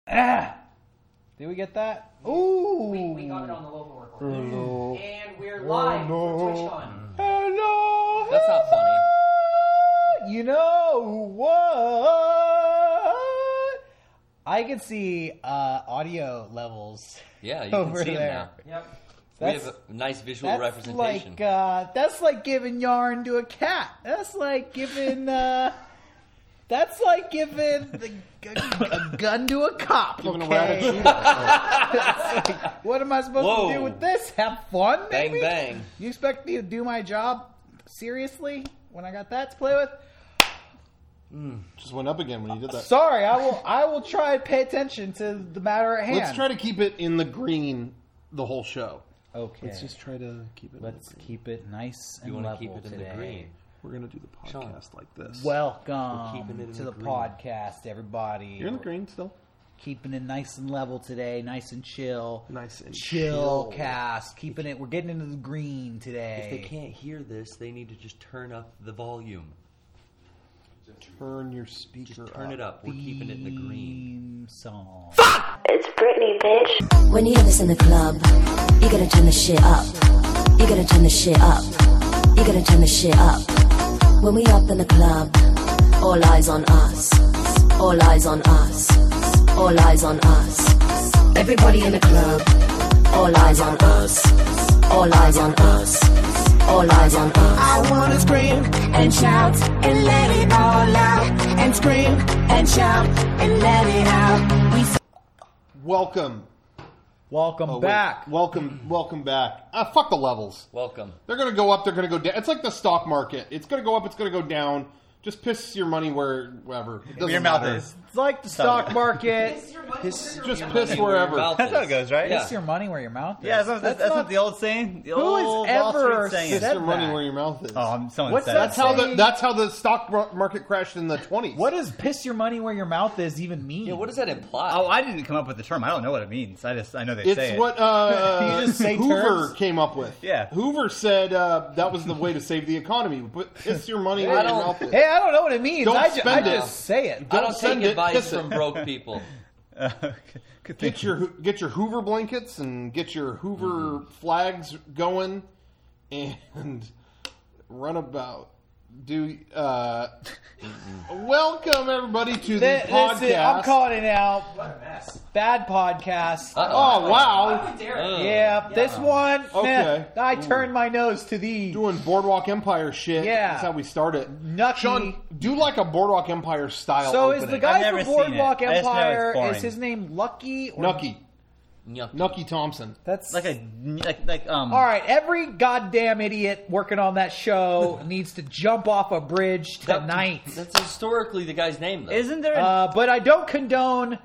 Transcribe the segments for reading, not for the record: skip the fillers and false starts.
Did we get that? Ooh. We got it on the local recorder. Hello. And we're live for TwitchCon. Hello. That's not funny. You know what? I can see audio levels. Yeah, you over can see there. them now. Yep. We have a nice visual representation. That's like giving yarn to a cat. That's like giving a gun to a cop. Giving Okay? a rat a cheetah. That's like, what am I supposed to do with this? Have fun, maybe? Bang, bang. You expect me to do my job seriously when I got that to play with? Just went up again when you did that. Sorry, I will try and pay attention to the matter at hand. Let's try to keep it in the green the whole show. Okay. Let's just try to keep it. Let's keep it nice and You want to level keep it today. in the green. We're gonna do the podcast like this. Welcome We're keeping it in to the the green. podcast, everybody. You're in the green still. Keeping it nice and level today, nice and chill. Nice and chill cast. Keeping it. We're getting into the green today. If they can't hear this, they need to just turn up the volume. Turn your speaker. Just turn it up. We're keeping it in the green. Theme song. It's Britney, bitch. When you hear this in the club, you gotta turn the shit up. You gotta turn the shit up. You gotta turn the shit up. When we up in the club, all eyes on us. All eyes on us. All eyes on us. Everybody in the club, all eyes on us. All eyes on us. All eyes on us. I wanna scream and shout and let it all out. And scream and shout and let it out. Welcome. Welcome Oh, back. wait. Welcome back. Fuck the levels. Welcome. They're gonna go up. They're gonna go down. It's like the stock market. It's gonna go up. It's gonna go down. Just piss your money wherever. It doesn't Your mouth matter. is. It's like the stock market. Just piss wherever. That's how it goes, right? Piss your money where your mouth is. Yeah, that's not- what the old saying. The Who has old ever Wall Street saying. Piss said your money that? where your mouth is. Someone What's said that it. That's how the stock market crashed in the 20s. What does piss your money where your mouth is even mean? Yeah, what does that imply? Oh, I didn't come up with the term. I don't know what it means. I know they say It's it. what You just say Hoover terms? came up with. Yeah. Hoover said that was the way to save the economy. Put piss your money where your mouth is. Hey, I don't know what it means. Don't I spend it. just say it. I don't send take it, advice piss it. from broke people. Get your Hoover blankets and get your Hoover flags going and run about. Welcome everybody to the podcast. I'm calling it out. What a mess. Bad podcast. Oh wow! Yeah, this one. Okay. I turned my nose to the Doing Boardwalk Empire shit. Yeah. That's how we started. Nucky. Sean, do like a Boardwalk Empire style. So opening. is the I've guy never from seen it. Boardwalk I just know it's Empire? boring. Is his name Lucky? Or Nucky Thompson? That's like All right, every goddamn idiot working on that show needs to jump off a bridge tonight. That's historically the guy's name, though. Isn't there? But I don't condone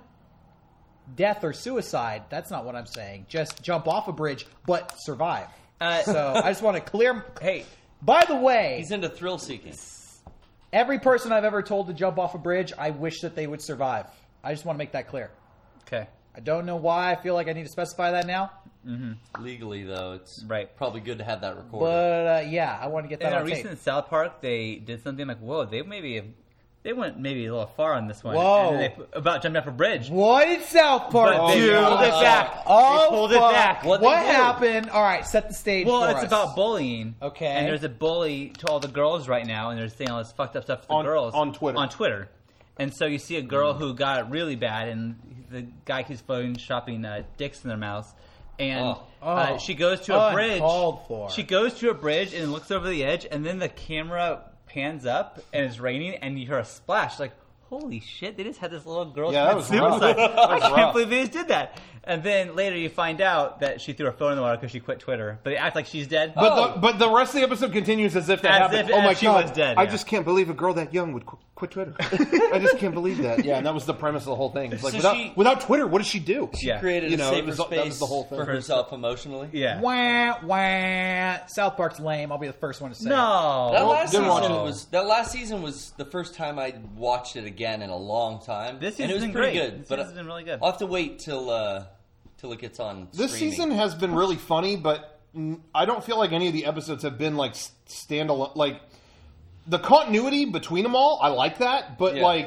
death or suicide. That's not what I'm saying. Just jump off a bridge, but survive. So I just want to clear. Hey, by the way, He's into thrill seeking. every person I've ever told to jump off a bridge, I wish that they would survive. I just want to make that clear. okay. I don't know why I feel like I need to specify that now, Legally, though, it's Right. probably good to have that recorded. but yeah, I want to get that In a on tape. recent South Park, they did something like, whoa, they went maybe a little far on this one. Whoa. And then about jumping off a bridge. What did South Park But they do? pulled it back. Oh, They pulled it fuck. back. What What'd they do? happened? All right, set the stage Well, for it's us. about bullying. Okay. And there's a bully to all the girls right now, and they're saying all this fucked up stuff to the On- girls. on Twitter. On Twitter. And so you see a girl who got it really bad, and the guy keeps photoshopping dicks in their mouths. And Oh. she goes to a bridge. Uncalled for. She goes to a bridge and looks over the edge, and then the camera pans up, and it's raining, and you hear a splash. Like, holy shit, they just had this little girl Yeah, that commit was rough. suicide. That I was can't rough. believe they just did that. And then later you find out that she threw her phone in the water because she quit Twitter. But they act like she's dead. But the rest of the episode continues as if that As happened. if- Oh my as she god! was dead, I yeah. just can't believe a girl that young would quit Twitter. I just can't believe that. Yeah, and that was the premise of the whole thing. It's like So without Twitter, what does she do? She Yeah. created You know, a it safer was- that was space the whole thing. for herself emotionally. Yeah. Wah, wah. South Park's lame. I'll be the first one to say it. No. That Well, last didn't watch season it. was the first time I watched it again in a long time. This and it was season's been pretty great. good. This But season's been really good. I'll have to wait till it gets on. This streaming. season has been really funny, but I don't feel like any of the episodes have been like standalone. Like the continuity between them all, I like that. But Yeah. like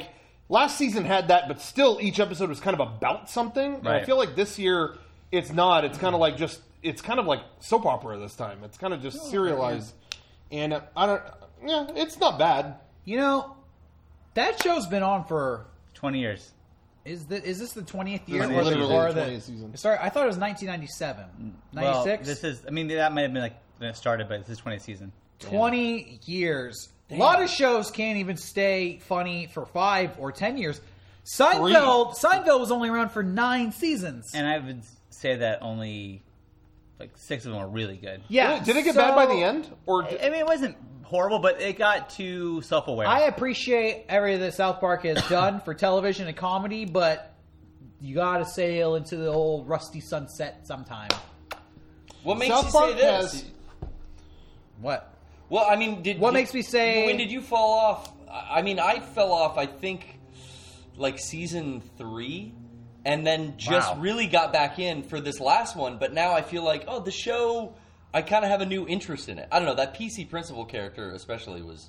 last season had that, but still each episode was kind of about something. And I feel like this year it's not. It's kind of like it's kind of like soap opera this time. It's kind of just serialized. And it's not bad. You know, that show's been on for 20 years. Is this the 20th year? It's literally the 20th season. Sorry, I thought it was 1997. 96? Well, this is, I mean, that might have been like when it started, but this is 20th season. 20 years. Damn. A lot of shows can't even stay funny for 5 or 10 years. Seinfeld was only around for 9 seasons. And I would say that only like 6 of them were really good. Yeah. Did it get bad by the end? Or I mean, it wasn't horrible, but it got too self-aware. I appreciate everything that South Park has done for television and comedy, but you got to sail into the old rusty sunset sometime. What makes South you Park say this? What? Well, I mean, what makes me say... When did you fall off? I mean, I fell off, I think, like season 3, and then just really got back in for this last one, but now I feel like, the show... I kind of have a new interest in it. I don't know, that PC Principal character especially was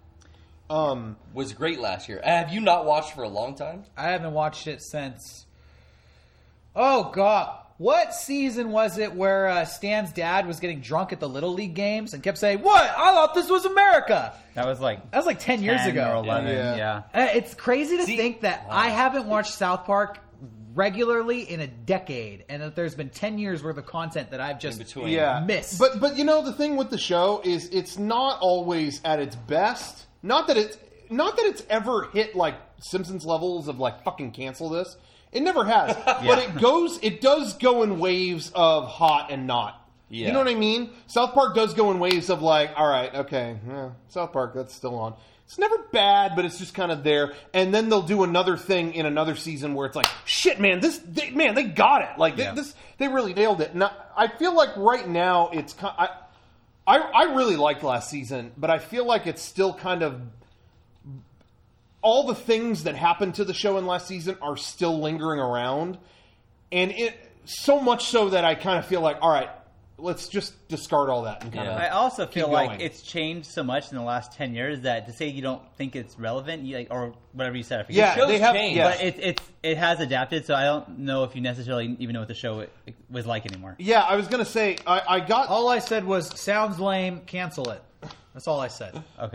great last year. Have you not watched for a long time? I haven't watched it since... Oh, God. What season was it where Stan's dad was getting drunk at the Little League games and kept saying, "What? I thought this was America." That was like 10 years ago. Or 11, yeah. It's crazy to think that I haven't watched South Park regularly in a decade, and that there's been 10 years worth of content that I've just missed. But you know, the thing with the show is it's not always at its best. Not that it's ever hit like Simpsons levels of like fucking cancel this. It never has. But it does go in waves of hot and not. Yeah. You know what I mean? South Park does go in waves of like, all right, okay, South Park, that's still on. It's never bad, but it's just kind of there. And then they'll do another thing in another season where it's like, shit, man, they got it. Like they really nailed it. And I feel like right now it's I really liked last season, but I feel like it's still kind of all the things that happened to the show in last season are still lingering around. And it so much so that I kind of feel like, all right, let's just discard all that. And kind of I also feel like it's changed so much in the last 10 years that to say you don't think it's relevant, or whatever you said. They have changed. But it has adapted, so I don't know if you necessarily even know what the show was like anymore. Yeah, I was going to say, I got... All I said was, sounds lame, cancel it. That's all I said. Okay.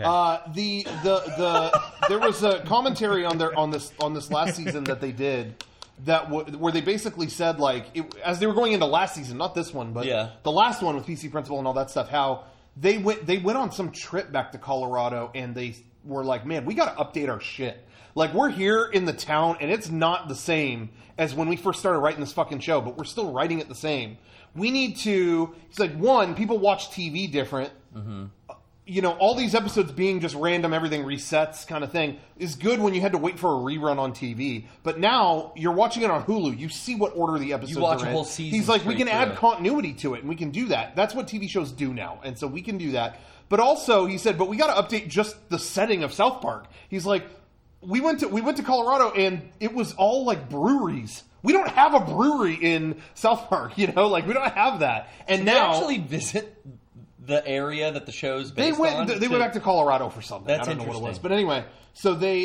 There was a commentary on this last season that they did where they basically said like as they were going into last season, not this one, but the last one with PC Principal and all that stuff. How they went on some trip back to Colorado and they were like, man, we got to update our shit. Like we're here in the town and it's not the same as when we first started writing this fucking show, but we're still writing it the same. We need to. It's like one, people watch TV different. Mm-hmm. You know, all these episodes being just random, everything resets kind of thing is good when you had to wait for a rerun on TV. But now you're watching it on Hulu. You see what order the episodes are in. You watch a whole season. He's like, we can add continuity to it, and we can do that. That's what TV shows do now, and so we can do that. But also, he said, but we got to update just the setting of South Park. He's like, we went to Colorado, and it was all like breweries. We don't have a brewery in South Park, you know, like we don't have that. And so now they actually visit the area that the show's based on? They went back to Colorado for something. That's I don't know what it was. But anyway, so they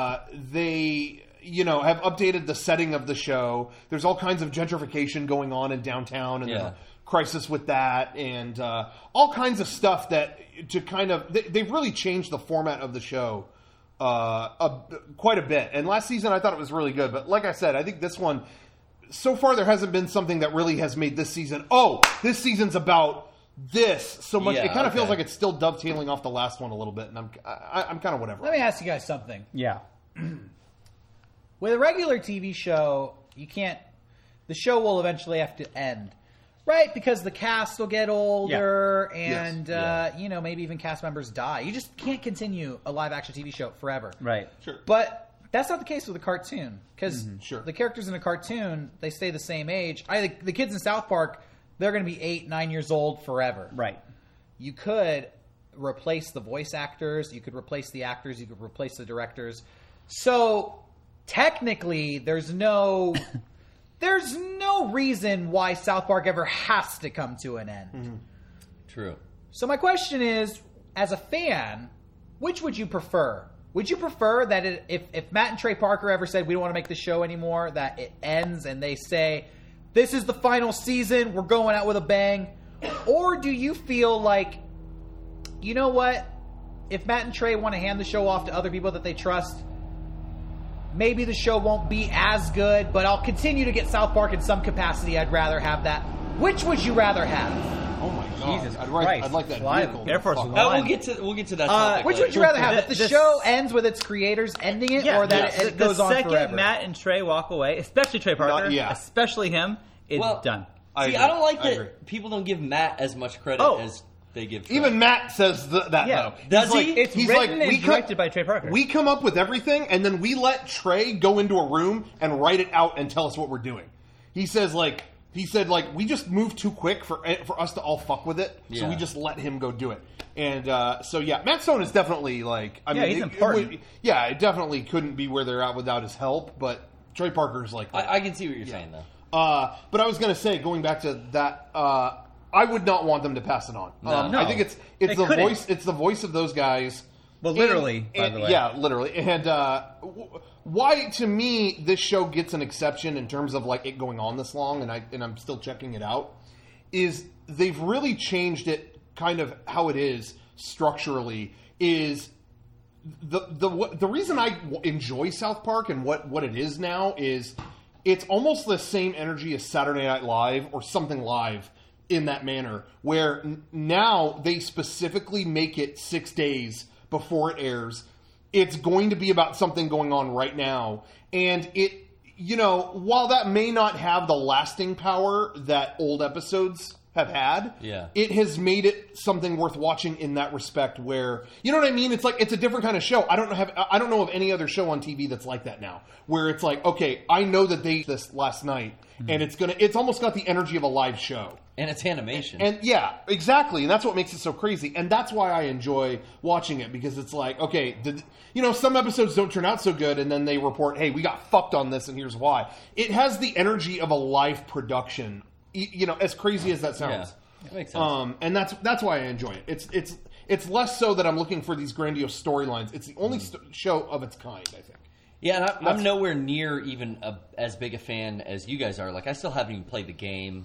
you know, have updated the setting of the show. There's all kinds of gentrification going on in downtown and the crisis with that and all kinds of stuff that to kind of... They've really changed the format of the show quite a bit. And last season I thought it was really good. But like I said, I think this one... So far there hasn't been something that really has made this season... Oh, this season's about... this so much it kind of feels like it's still dovetailing off the last one a little bit, and I'm kind of whatever. Let me ask you guys something. Yeah. With a regular TV show, the show will eventually have to end, right? Because the cast will get older, and you know, maybe even cast members die. You just can't continue a live action TV show forever, right? Sure, but that's not the case with a cartoon because the characters in a cartoon they stay the same age. The kids in South Park. They're going to be 8, 9 years old forever. Right. You could replace the voice actors. You could replace the actors. You could replace the directors. So technically, there's no reason why South Park ever has to come to an end. Mm-hmm. True. So my question is, as a fan, which would you prefer? would you prefer that if Matt and Trey Parker ever said we don't want to make the show anymore, that it ends and they say this is the final season, we're going out with a bang? Or do you feel like, you know what, if Matt and Trey want to hand the show off to other people that they trust, maybe the show won't be as good, but I'll continue to get South Park in some capacity. I'd rather have that. Which would you rather have? Oh my God! Jesus I'd Christ. like that Fly- vehicle. Air Force Fuck One. off. We'll get to that topic. Which later. would you rather have? If the This- show ends with its creators ending it, or that it goes the on second forever? Matt and Trey walk away, especially Trey Parker, especially him, it's done. See, I don't like that people don't give Matt as much credit as they give Trey. Even Matt says that though. Does He's he? Like, It's he's written like, and directed by Trey Parker. We come up with everything, and then we let Trey go into a room and write it out and tell us what we're doing. He said we just moved too quick for us to all fuck with it, so we just let him go do it. And Matt Stone is definitely like, he's important. It definitely couldn't be where they're at without his help. But Trey Parker's like, I can see what you're saying though. but I was going to say, going back to that, I would not want them to pass it on. No. I think it's the couldn't. voice. It's the voice of those guys. Well, literally, by the way. Yeah, literally. And why, to me, this show gets an exception in terms of like it going on this long, and I'm still checking it out, is they've really changed it, kind of how it is structurally. Is the reason I enjoy South Park and what it is now is it's almost the same energy as Saturday Night Live or something live. In that manner, where now they specifically make it 6 days before it airs. It's going to be about something going on right now. And it, while that may not have the lasting power that old episodes have had, it has made it something worth watching in that respect where, you know what I mean? It's like, it's a different kind of show. I don't know of any other show on TV that's like that now, where it's like, okay, I know that they did this last night, and it's almost got the energy of a live show. And it's animation. And yeah, exactly. And that's what makes it so crazy. And that's why I enjoy watching it, because it's like, okay, some episodes don't turn out so good, and then they report, hey, we got fucked on this, and here's why. It has the energy of a live production, as crazy as that sounds. Yeah, that makes sense. And that's why I enjoy it. It's less so that I'm looking for these grandiose storylines. It's the only show of its kind, I think. Yeah, and I'm nowhere near even as big a fan as you guys are. Like, I still haven't even played the game.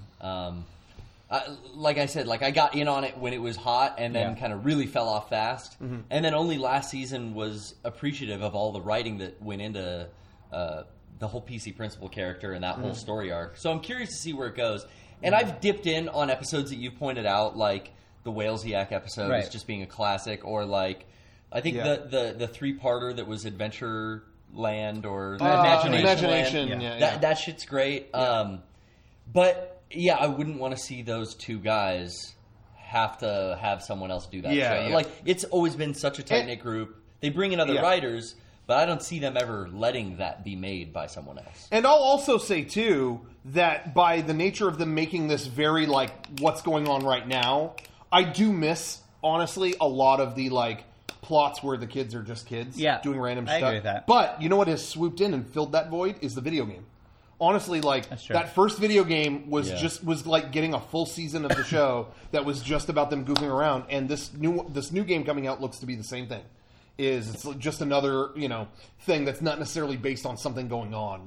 Like I said, I got in on it when it was hot, and then kind of really fell off fast. Mm-hmm. And then only last season was appreciative of all the writing that went into the whole PC Principal character and that whole story arc. So I'm curious to see where it goes. And I've dipped in on episodes that you've pointed out, like the Whalesiac episode is just being a classic, or like I think the 3-parter that was Adventureland or Imagination. That shit's great. Yeah. But yeah, I wouldn't want to see those two guys have to have someone else do that show. Yeah. Like, it's always been such a tight-knit group. They bring in other writers, but I don't see them ever letting that be made by someone else. And I'll also say, too, that by the nature of them making this very, what's going on right now, I do miss, honestly, a lot of the, plots where the kids are just kids doing random stuff. I agree with that. But you know what has swooped in and filled that void is the video game. Honestly, that first video game was was like getting a full season of the show that was just about them goofing around, and this new game coming out looks to be the same thing. It's just another thing that's not necessarily based on something going on.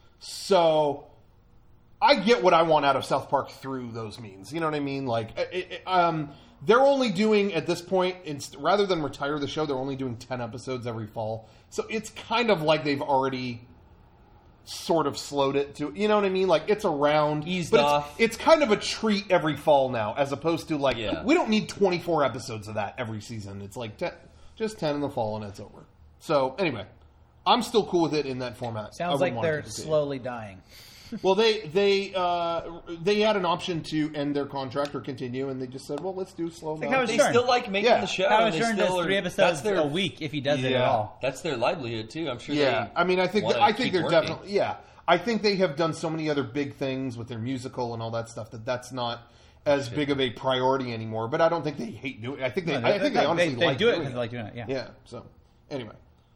So I get what I want out of South Park through those means. You know what I mean? They're only doing at this point, rather than retire the show, they're only doing 10 episodes every fall. So it's kind of like they've already sort of slowed it to, you know what I mean? It's around. Eased off. It's kind of a treat every fall now, as opposed to we don't need 24 episodes of that every season. It's just 10 in the fall and it's over. So anyway, I'm still cool with it in that format. Sounds like they're slowly dying. Well, they had an option to end their contract or continue, and they just said, "Well, let's do slow." They still like making the show. Howard Stern does 3 episodes a week if he does it at all. That's their livelihood too. I'm sure. I think they're definitely. Yeah, I think they have done so many other big things with their musical and all that stuff that's not as big of a priority anymore. But I don't think they hate doing it. I think they honestly they like do it doing because they like doing it. Yeah. Yeah. So anyway.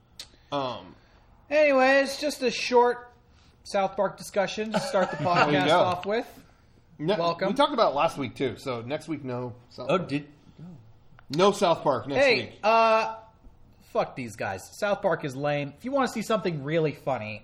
Anyways, just a short South Park discussion to start the podcast off with. Welcome. We talked about it last week too, so next week no South Park. No South Park next week. fuck these guys. South Park is lame. If you want to see something really funny,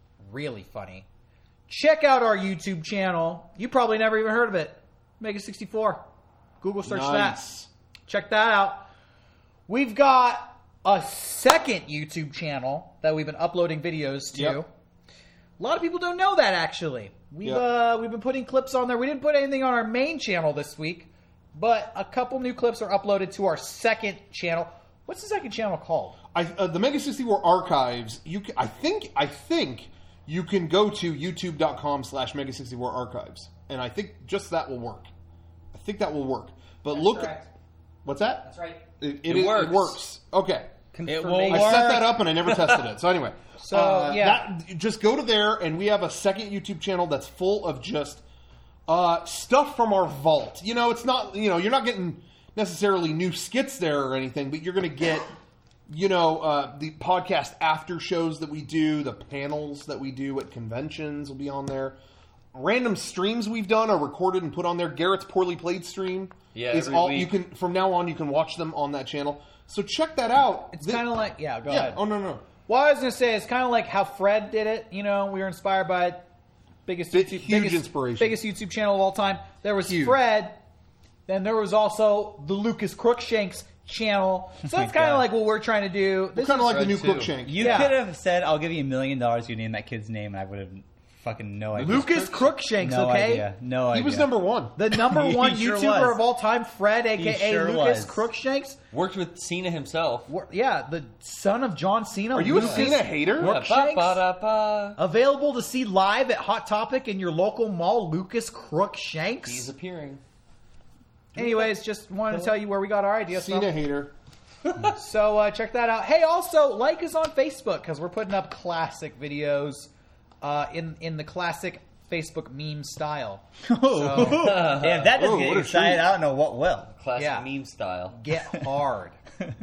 check out our YouTube channel. You probably never even heard of it. Mega64. Google search that. Check that out. We've got a second YouTube channel that we've been uploading videos to. Yep. A lot of people don't know that, actually. We've been putting clips on there. We didn't put anything on our main channel this week, but a couple new clips are uploaded to our second channel. What's the second channel called? The Mega64 Archives. I think you can go to youtube.com/Mega64 Archives, and I think just that will work. I think that will work. But That's look, correct. What's that? That's right. It works. Okay. It will I set that up and I never tested it. So anyway, just go to there, and we have a second YouTube channel that's full of just stuff from our vault. It's not you're not getting necessarily new skits there or anything, but you're going to get the podcast after shows that we do, the panels that we do at conventions will be on there. Random streams we've done are recorded and put on there. Garrett's Poorly Played stream is all week. you can from now on. You can watch them on that channel. So check that out. It's kind of like go ahead. Oh no. Well, I was going to say, it's kind of like how Fred did it. We were inspired by biggest YouTube channel of all time. There was Fred. Then there was also the Lucas Crookshanks channel. So that's kind of like what we're trying to do. This kind of like the new Crookshank. You could have said, "I'll give you $1 million. You name that kid's name," and I would have fucking no idea. Lucas Crookshanks, no okay? Idea. No idea. He was number one. The number one He sure YouTuber was. of all time, Fred, a.k.a. Sure Lucas was. Crookshanks. Worked with Cena himself. The son of John Cena. Are you Lucas a Cena hater? Crookshanks. Ba-ba-da-ba. Available to see live at Hot Topic in your local mall, Lucas Crookshanks. He's appearing. Anyways, just wanted to tell you where we got our ideas from. Cena hater. So check that out. Hey, also, like us on Facebook, because we're putting up classic videos in the classic Facebook meme style. If that doesn't get you excited, I don't know what will. Classic meme style. Get hard.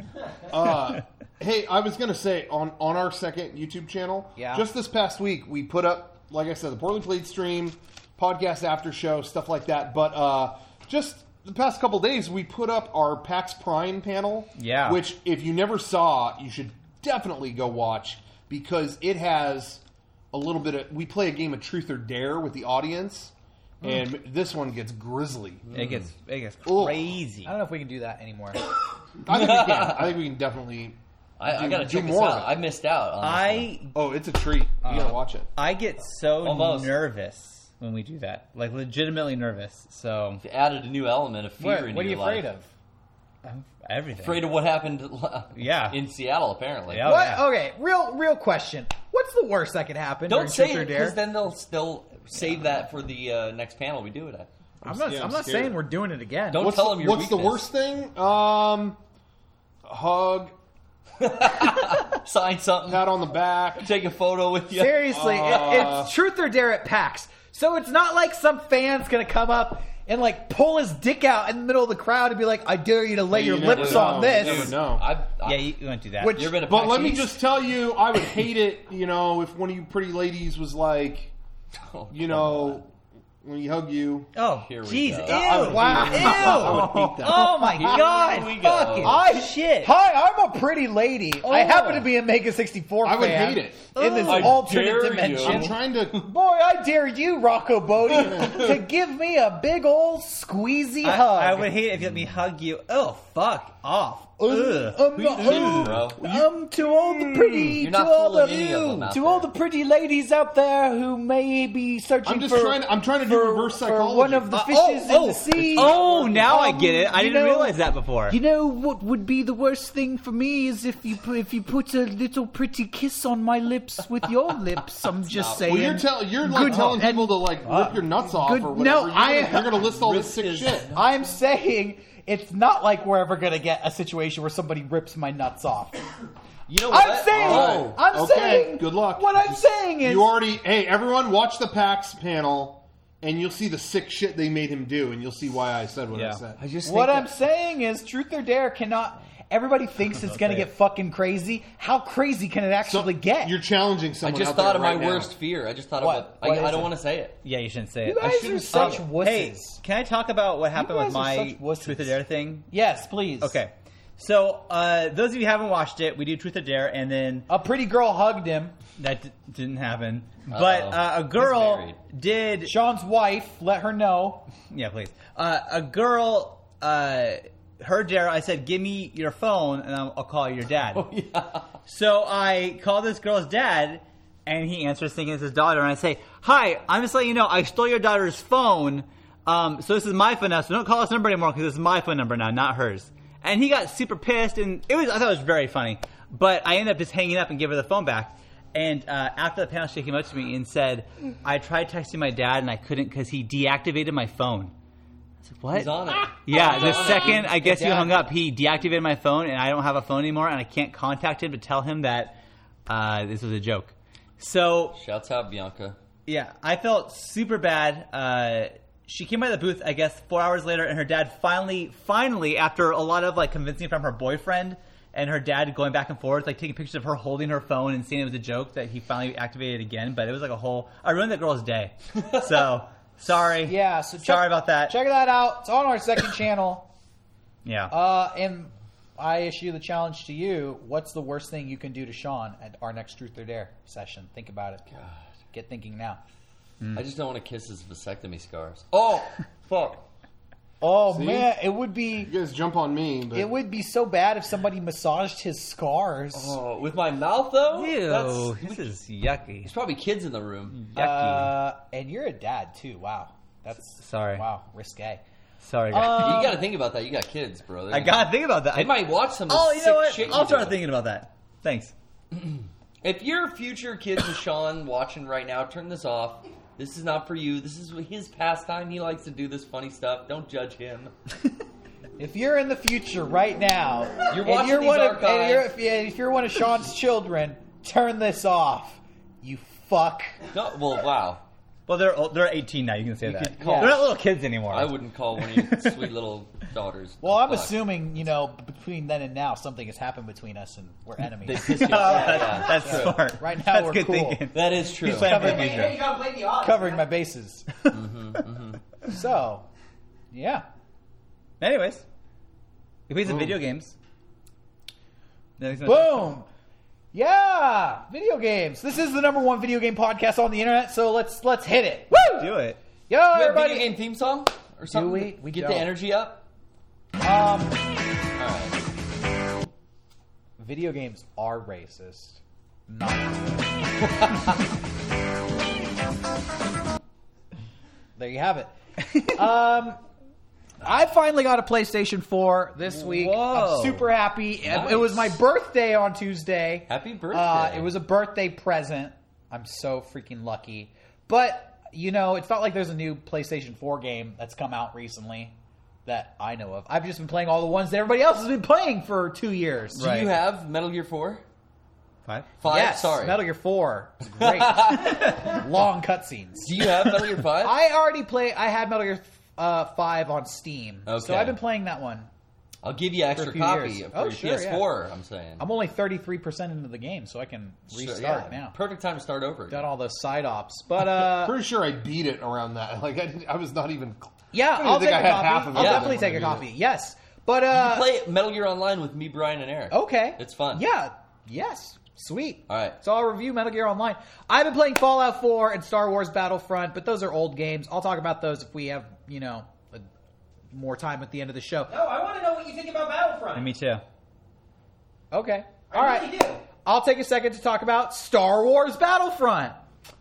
Hey, I was going to say, on our second YouTube channel, just this past week, we put up, like I said, the Poorly Played stream, podcast after show, stuff like that. But just the past couple days, we put up our PAX Prime panel, which, if you never saw, you should definitely go watch, because it has a little bit of... We play a game of Truth or Dare with the audience, and this one gets grisly. It gets crazy. I don't know if we can do that anymore. I think we can. I think we can definitely... I got to check this more out. of it. I missed out on this one. Oh, it's a treat. You got to watch it. I get so Almost. nervous when we do that. Like, legitimately nervous. So... It added a new element of fear into What are you your life. afraid of? Everything. Afraid of what happened in Seattle, apparently. Yeah. What? Okay, real question. What's the worst that could happen? Don't during say Truth or it, Dare? because then they'll still save that for the next panel we do it at. I'm not saying we're doing it again. Don't tell them your What's the weakness. worst thing? Hug, Sign something. pat on the back. Take a photo with you. Seriously, it's Truth or Dare at PAX. So it's not like some fan's going to come up and like pull his dick out in the middle of the crowd and be like, "I dare you to lay your never lips know. on this." You never know. Yeah, you won't do that. Which- You're been a But PAX let me East? just tell you, I would hate it, if one of you pretty ladies was like, when you hug you. Oh, Here we jeez. go. Ew. I would Wow. hate that. I would hate that. Oh, my God. we go. Fucking shit. Hi, I'm a pretty lady. I happen to be a Mega 64 fan. I would hate it. In this I alternate dare you. dimension. I'm trying to... Boy, I dare you, Rocco Bodie, to give me a big old squeezy hug. I would hate it if you let me hug you. Oh, fuck off. Ugh. bro. To all the pretty, You're not to all fooling any of them the, out to there. all the pretty ladies out there who may be searching I'm just for, I'm trying to do reverse for psychology. one of the fishes in the sea. Oh, now I get it. I you didn't know- realize that before. You know what would be the worst thing for me is if you put a little pretty kiss on my lips with your lips. I'm just saying. Well, you're like telling people to like rip your nuts off good- or whatever. no, You're going to list all this sick shit. I'm saying it's not like we're ever going to get a situation where somebody rips my nuts off. You know what? I'm saying. Oh, I'm okay, saying. good luck. What I'm saying is. Hey, everyone, watch the PAX panel, and you'll see the sick shit they made him do, and you'll see why I said what I said. I just What think I'm saying is, Truth or Dare cannot. Everybody thinks it's going to get fucking crazy. How crazy can it actually get? You're challenging I someone. just out thought there of my right now. worst fear. I just thought What? of it. What I is don't it? want to say it. Yeah, you shouldn't say You it. guys are shouldn't such say it. wusses. Hey, can I talk about what happened with guys are my such wusses. Truth or Dare thing? Yes, please. Okay. So, those of you who haven't watched it, we do Truth or Dare, and then A pretty girl hugged him. that didn't happen. But a girl did. Sean's wife let her know. Yeah, please. A girl, her dare, I said, give me your phone, and I'll call your dad. Oh, yeah. So I call this girl's dad, and he answers thinking it's his daughter, and I say, hi, I'm just letting you know, I stole your daughter's phone, so this is my phone now, so don't call this number anymore, because this is my phone number now, not hers. And he got super pissed, and I thought it was very funny. But I ended up just hanging up and giving her the phone back. And after the panel, she came up to me and said, I tried texting my dad, and I couldn't because he deactivated my phone. I said, what? He's on it. Yeah, the second I guess you hung up, he deactivated my phone, and I don't have a phone anymore, and I can't contact him to tell him that this was a joke. So Shouts out, Bianca. yeah, I felt super bad. She came by the booth, I guess, 4 hours later, and her dad finally, after a lot of like convincing from her boyfriend and her dad going back and forth, like taking pictures of her holding her phone and saying it was a joke, that he finally activated again. But it was like I ruined that girl's day. So sorry. Yeah, so sorry about that. Check that out. It's on our second channel. Yeah. And I issue the challenge to you. What's the worst thing you can do to Sean at our next Truth or Dare session? Think about it. God. Get thinking now. I just don't want to kiss his vasectomy scars. Oh, fuck. Oh, See? man, it would be... You guys jump on me, but It would be so bad if somebody massaged his scars. Oh, with my mouth, though? Ew, this is yucky. There's probably kids in the room. Yucky. And you're a dad, too. Wow. That's... Sorry. Wow, risque. Sorry, guys. You got to think about that. You got kids, bro. I gotta think about that. They might watch some of the Oh, you sick know what? shit I'll you start do. thinking about that. Thanks. If you're future kids with Sean watching right now, turn this off. This is not for you. This is his pastime. He likes to do this funny stuff. Don't judge him. If you're in the future right now, You're and watching you're these one of, archives. if you're one of Sean's children, turn this off. You fuck. No, well, wow. Well, they're 18 now. You can say that. could call- They're not little kids anymore. I wouldn't call one of your sweet little daughters. Well, I'm Fuck. assuming, between then and now, something has happened between us and we're enemies. They piss you Oh, off. that's true. smart. Right now, that's we're good cool. thinking. That is true. He's playing for the Hey, future. you gotta play the odds. Covering my bases. So, yeah. Anyways, we played some video games. Boom. Yeah, video games. This is the #1 video game podcast on the internet, so let's hit it. Woo! Do it. Yo, Do you have a everybody. video game theme song or something? we? We get don't. the energy up. Um, All right. video games are racist. Not. There you have it. I finally got a PlayStation 4 this week. Whoa. I'm super happy. Nice. It was my birthday on Tuesday. Happy birthday. It was a birthday present. I'm so freaking lucky. But, it's not like there's a new PlayStation 4 game that's come out recently that I know of. I've just been playing all the ones that everybody else has been playing for 2 years. Do you have Metal Gear 4? 5? 5? Yes, Sorry. Metal Gear 4. It's great. Long cutscenes. Do you have Metal Gear 5? I had Metal Gear 5 on Steam. Okay. So I've been playing that one. I'll give you an extra For a few copy years. for Oh, your sure, PS4, I'm saying. I'm only 33% into the game, so I can Sure, restart yeah. now. Perfect time to start over. Got all those side ops. But, pretty sure I beat it around that. Like I was not even. yeah, I don't I'll think take I a had half copy. of I'll it definitely when take I a beat copy. it. Yes. But, You play Metal Gear Online with me, Brian, and Eric. okay. It's fun. Yeah. Yes. Sweet. All right. So I'll review Metal Gear Online. I've been playing Fallout 4 and Star Wars Battlefront, but those are old games. I'll talk about those if we have, more time at the end of the show. No, I want to know what you think about Battlefront. And me too. Okay. I All right. really do. I'll take a second to talk about Star Wars Battlefront.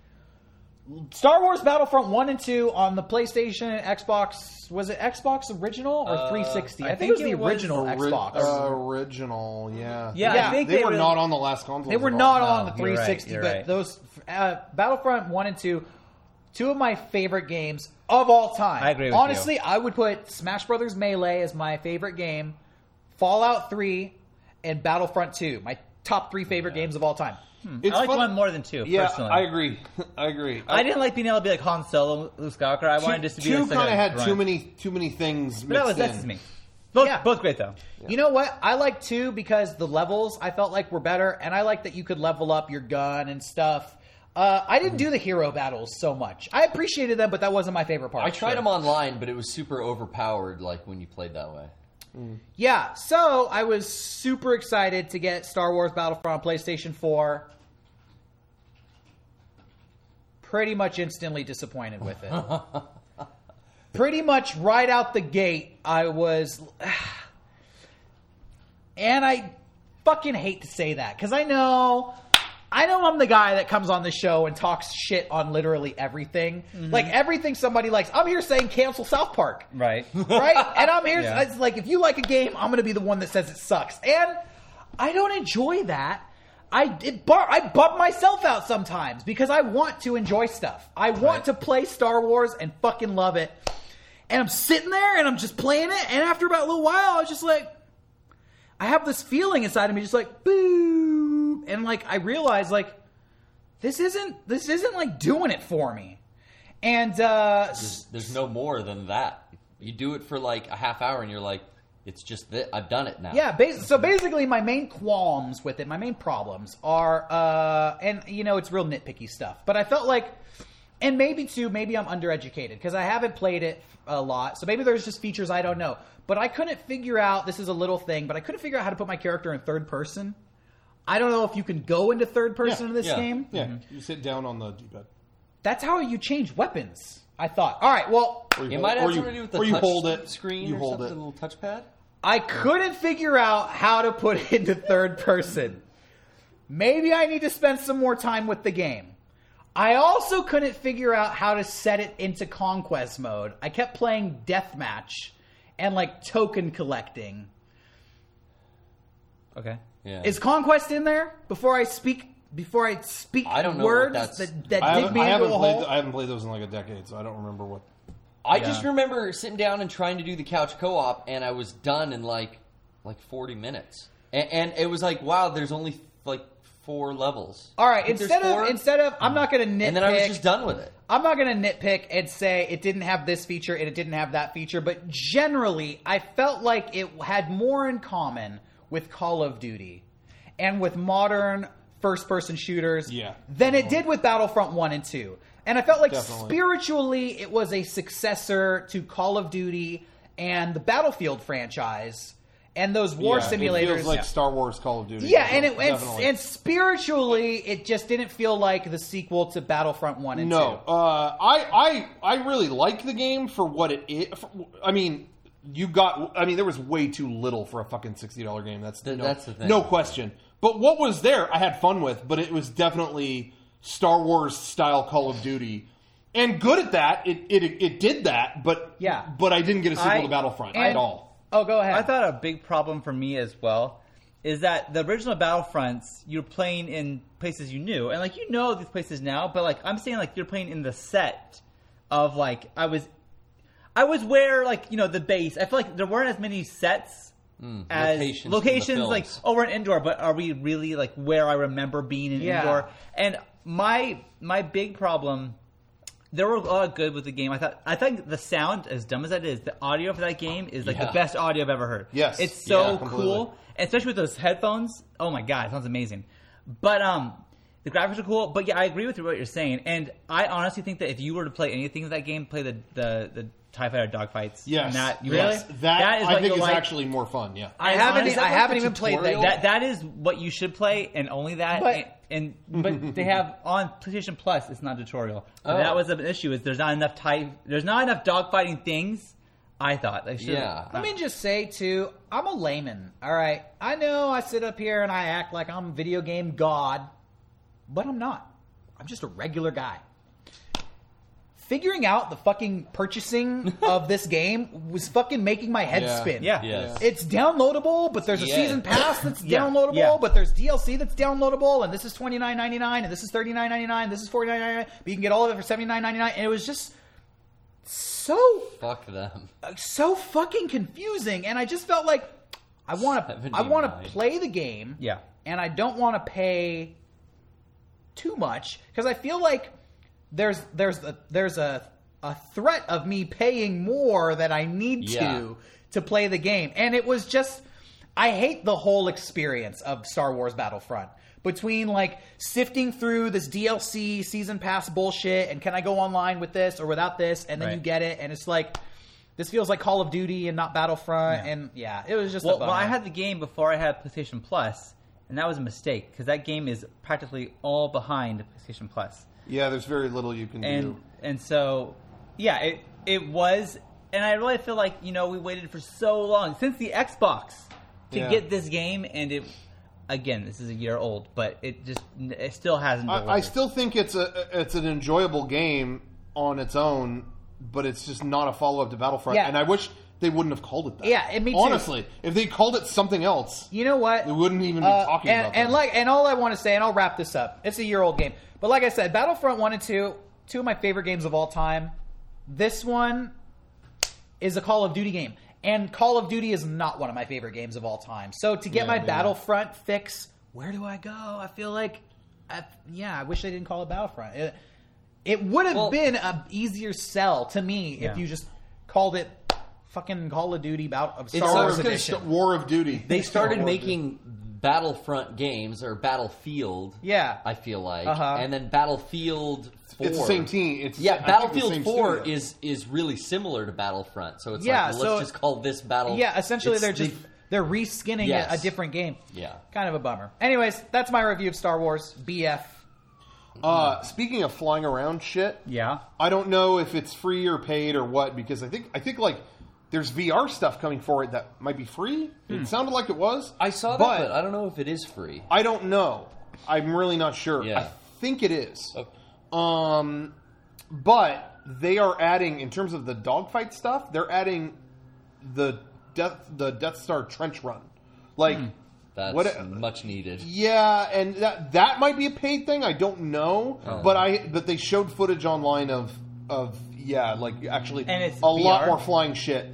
Star Wars Battlefront 1 and 2 on the PlayStation and Xbox. Was it Xbox original or 360? I think it was the original Xbox. Original, yeah. Yeah, Yeah. I think They were really- not on the last console. They were not on the No, you're right, 360, you're but right. those Battlefront 1 and 2, two of my favorite games of all time. I agree with Honestly, you. I would put Smash Brothers Melee as my favorite game, Fallout 3, and Battlefront 2, my top 3 favorite games of all time. It's I like fun- one more than 2, Yeah, personally. I agree. I agree. I didn't like being able to be like Han Solo, Luke Skywalker. I wanted just to be two like kind of a had grunt. too many things. But Mixed that's in. just me. Both, Yeah. both great though. You know what? I like 2 because the levels I felt like were better, and I like that you could level up your gun and stuff. I didn't do the hero battles so much. I appreciated them, but that wasn't my favorite part. I tried them online, but it was super overpowered, like when you played that way. Yeah, so I was super excited to get Star Wars Battlefront on PlayStation 4. Pretty much instantly disappointed with it. Pretty much right out the gate, I was... And I fucking hate to say that, because I know I'm the guy that comes on the show and talks shit on literally everything. Like, everything somebody likes. I'm here saying cancel South Park. Right. Right? And I'm here, it's like, if you like a game, I'm going to be the one that says it sucks. And I don't enjoy that. I bump myself out sometimes because I want to enjoy stuff. I want to play Star Wars and fucking love it. And I'm sitting there and I'm just playing it. And after about a little while, I was just like, I have this feeling inside of me just like, boo. And like, I realized like, this isn't like doing it for me. And there's no more than that. You do it for like a half hour and you're like, it's just that I've done it now. Yeah, so basically my main qualms with it, my main problems are, and you know, it's real nitpicky stuff, but I felt like, and maybe I'm undereducated because I haven't played it a lot, so maybe there's just features I don't know, but I couldn't figure out, this is a little thing, but I couldn't figure out how to put my character in third person. I don't know if you can go into third person in this game. Yeah, you sit down on the D-pad. That's how you change weapons, I thought. All right, well... It might have something to do with the touch screen or something, a little touchpad. I couldn't figure out how to put it into third person. Maybe I need to spend some more time with the game. I also couldn't figure out how to set it into conquest mode. I kept playing deathmatch and like token collecting. Okay. Yeah. Is conquest in there before I speak I don't know words what that dig me into a hole? I haven't played those in like a decade, so I don't remember what. I just remember sitting down and trying to do the couch co-op, and I was done in like 40 minutes. And it was like, wow, there's only like 4 levels. All right, instead of I'm not going to nitpick. And then I was just done with it. I'm not going to nitpick and say it didn't have this feature and it didn't have that feature, but generally, I felt like it had more in common with Call of Duty and with modern first-person shooters than it did with Battlefront 1 and 2. And I felt like spiritually it was a successor to Call of Duty and the Battlefield franchise and those war simulators. It feels like Star Wars Call of Duty. Yeah, and spiritually it just didn't feel like the sequel to Battlefront 1 and 2. No. I really like the game for what it is. I mean, there was way too little for a fucking $60 game. That's the thing. No question. But what was there, I had fun with, but it was definitely Star Wars style Call of Duty, and good at that. It did that, but I didn't get a sequel to Battlefront at all. Oh, go ahead. I thought a big problem for me as well is that the original Battlefronts you're playing in places you knew, and like you know these places now, but like I'm saying like you're playing in the set of like I was where like you know the base. I feel like there weren't as many sets. As locations like we're in Endor, but are we really like where I remember being in Endor? And my big problem, there were a lot of good with the game. I think the sound, as dumb as that is, the audio for that game is like the best audio I've ever heard. Yes, it's so cool, and especially with those headphones. Oh my god, it sounds amazing. But the graphics are cool. But yeah, I agree with what you're saying, and I honestly think that if you were to play anything in that game, play the TIE Fighter dogfights. Yes. That I think is actually more fun, yeah. I haven't even played that. That is what you should play, and only that. But they have on PlayStation Plus, it's not a tutorial. But that was an issue, is there's not enough dogfighting things, I thought. They should. Yeah. Let me just say, too, I'm a layman, all right? I know I sit up here and I act like I'm a video game god, but I'm not. I'm just a regular guy. Figuring out the fucking purchasing of this game was fucking making my head spin. Yeah. Yes. It's downloadable, but there's a season pass that's downloadable, Yeah. but there's DLC that's downloadable, and this is $29.99, and this is $39.99, this is $49.99, but you can get all of it for $79.99, and it was just so fucking confusing, and I just felt like I want to play the game, and I don't want to pay too much because I feel like there's a threat of me paying more than I need to play the game. And it was just, I hate the whole experience of Star Wars Battlefront. Between like sifting through this DLC season pass bullshit and can I go online with this or without this, and then you get it, and it's like, This feels like Call of Duty and not Battlefront, and it was just a bummer. Well, I had the game before I had PlayStation Plus, and that was a mistake because that game is practically all behind PlayStation Plus. Yeah, there's very little you can do. And so, it was, and I really feel like, we waited for so long, since the Xbox, to get this game, and it, again, this is a year old, but it still hasn't delivered. I still think it's an enjoyable game on its own, but it's just not a follow-up to Battlefront, and I wish they wouldn't have called it that. Yeah, me too. Honestly, if they called it something else, you know what? We wouldn't even be talking about that. And all I want to say, and I'll wrap this up, it's a year-old game. But like I said, Battlefront 1 and 2, two of my favorite games of all time. This one is a Call of Duty game. And Call of Duty is not one of my favorite games of all time. So to get my Battlefront fix, where do I go? I feel like, I wish they didn't call it Battlefront. It would have been an easier sell to me if you just called it fucking Call of Duty Star Wars Edition. War of Duty. They started making Battlefront games, or Battlefield, I feel like. And then Battlefield 4. It's the same team. Battlefield 4 is really similar to Battlefront. So it's let's just call this Battle. Yeah, essentially they're reskinning a different game. Yeah. Kind of a bummer. Anyways, that's my review of Star Wars BF. Speaking of flying around shit, Yeah. I don't know if it's free or paid or what, because I think like there's VR stuff coming for it that might be free. It sounded like it was. I saw that, but I don't know if it is free. I don't know. I'm really not sure. Yeah. I think it is. Okay. But they are adding, in terms of the dogfight stuff, they're adding the Death Star trench run. Like that's much needed. Yeah, and that might be a paid thing. I don't know, but they showed footage online of actually and it's a VR? lot more flying shit.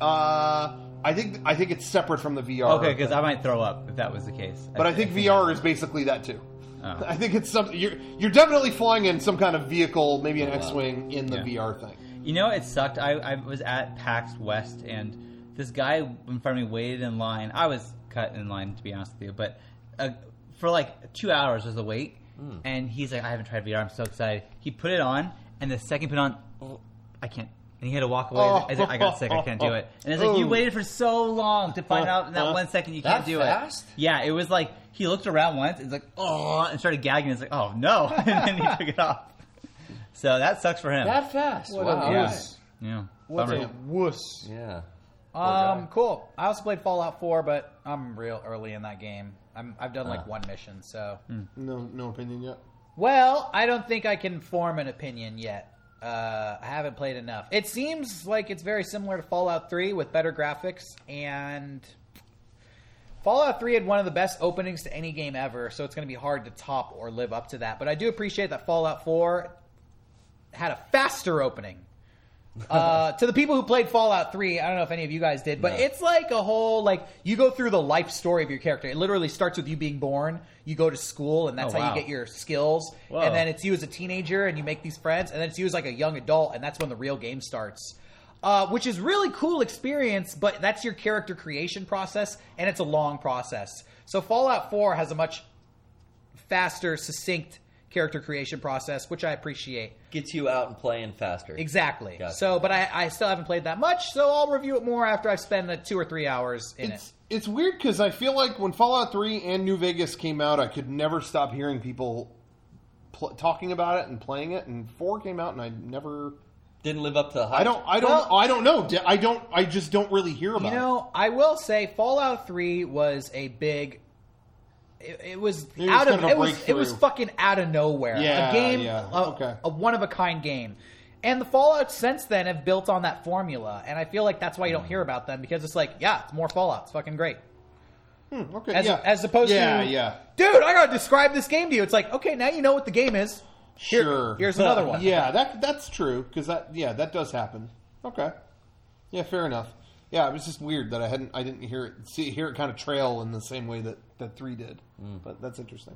I think it's separate from the VR. Okay, because I might throw up if that was the case. But I think VR is basically that too. Oh. I think it's something you're definitely flying in some kind of vehicle, maybe an X-wing in the VR thing. It sucked. I was at PAX West, and this guy in front of me waited in line. I was cut in line, to be honest with you, but for like 2 hours was the wait. And he's like, I haven't tried VR. I'm so excited. He put it on, and the second he put it on, I can't. And he had to walk away. I said, I got sick. I can't do it. And it's like, you waited for so long to find out in that 1 second you can't do fast? it. Yeah, it was like, he looked around once, and it's like, and started gagging. It's like, oh, no. And then he took it off. So that sucks for him. That fast? What wow. a wuss. Yeah. What Bummer. a wuss. Yeah. Cool. I also played Fallout 4, but I'm real early in that game. I've done like one mission, so. No opinion yet? Well, I don't think I can form an opinion yet. I haven't played enough. It seems like it's very similar to Fallout 3 with better graphics, and Fallout 3 had one of the best openings to any game ever, so it's going to be hard to top or live up to that. But I do appreciate that Fallout 4 had a faster opening. To the people who played Fallout 3, I don't know if any of you guys did, but it's like a whole, you go through the life story of your character. It literally starts with you being born. You go to school, and that's how you get your skills. Whoa. And then it's you as a teenager, and you make these friends. And then it's you as like a young adult, and that's when the real game starts. Which is really cool experience, but that's your character creation process, and it's a long process. So Fallout 4 has a much faster, succinct character creation process, which I appreciate. Gets you out and playing faster. Exactly. Gotcha. So, but I still haven't played that much, so I'll review it more after I've spent 2 or 3 hours in it. It's weird because I feel like when Fallout 3 and New Vegas came out, I could never stop hearing people talking about it and playing it, and 4 came out and I never didn't live up to the hype. I don't know. I just don't really hear about it. I will say Fallout 3 was a big. It was fucking out of nowhere. Yeah, a game, okay. a one of a kind game, and the Fallout since then have built on that formula. And I feel like that's why you don't hear about them, because it's like, it's more Fallout. It's fucking great. Okay, as opposed to, dude, I gotta describe this game to you. It's like, okay, now you know what the game is. Sure. Here's another one. Yeah, that's true, because that does happen. Okay. Yeah, fair enough. Yeah, it was just weird that I didn't hear it kind of trail in the same way that 3 did. But that's interesting.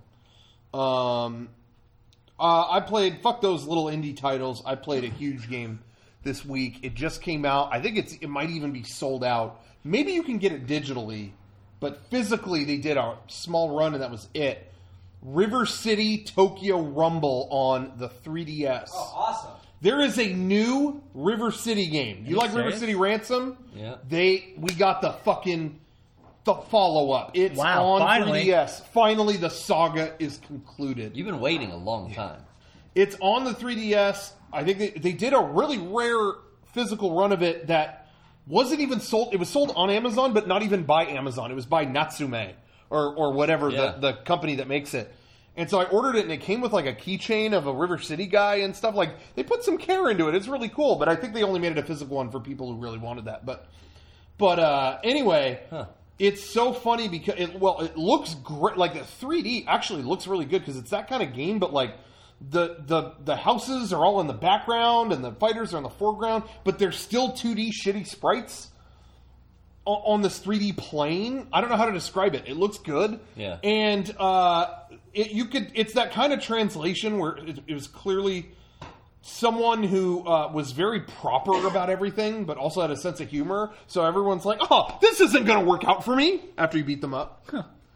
I played, fuck those little indie titles. I played a huge game this week. It just came out. I think it might even be sold out. Maybe you can get it digitally, but physically they did a small run and that was it. River City Tokyo Rumble on the 3DS. Oh, awesome. There is a new River City game. You like River City Ransom? Yeah. We got the follow-up. It's on finally. 3DS. Finally, the saga is concluded. You've been waiting a long time. It's on the 3DS. I think they did a really rare physical run of it that wasn't even sold. It was sold on Amazon, but not even by Amazon. It was by Natsume or whatever, the company that makes it. And so I ordered it, and it came with like a keychain of a River City guy and stuff. Like, they put some care into it. It's really cool, but I think they only made it a physical one for people who really wanted that. But anyway, it's so funny because it looks great. Like, the 3D actually looks really good because it's that kind of game, but like the houses are all in the background and the fighters are in the foreground, but they're still 2D shitty sprites on this 3D plane. I don't know how to describe it. It looks good. Yeah. And it's that kind of translation where it was clearly someone who was very proper about everything, but also had a sense of humor. So everyone's like, "Oh, this isn't going to work out for me." After you beat them up,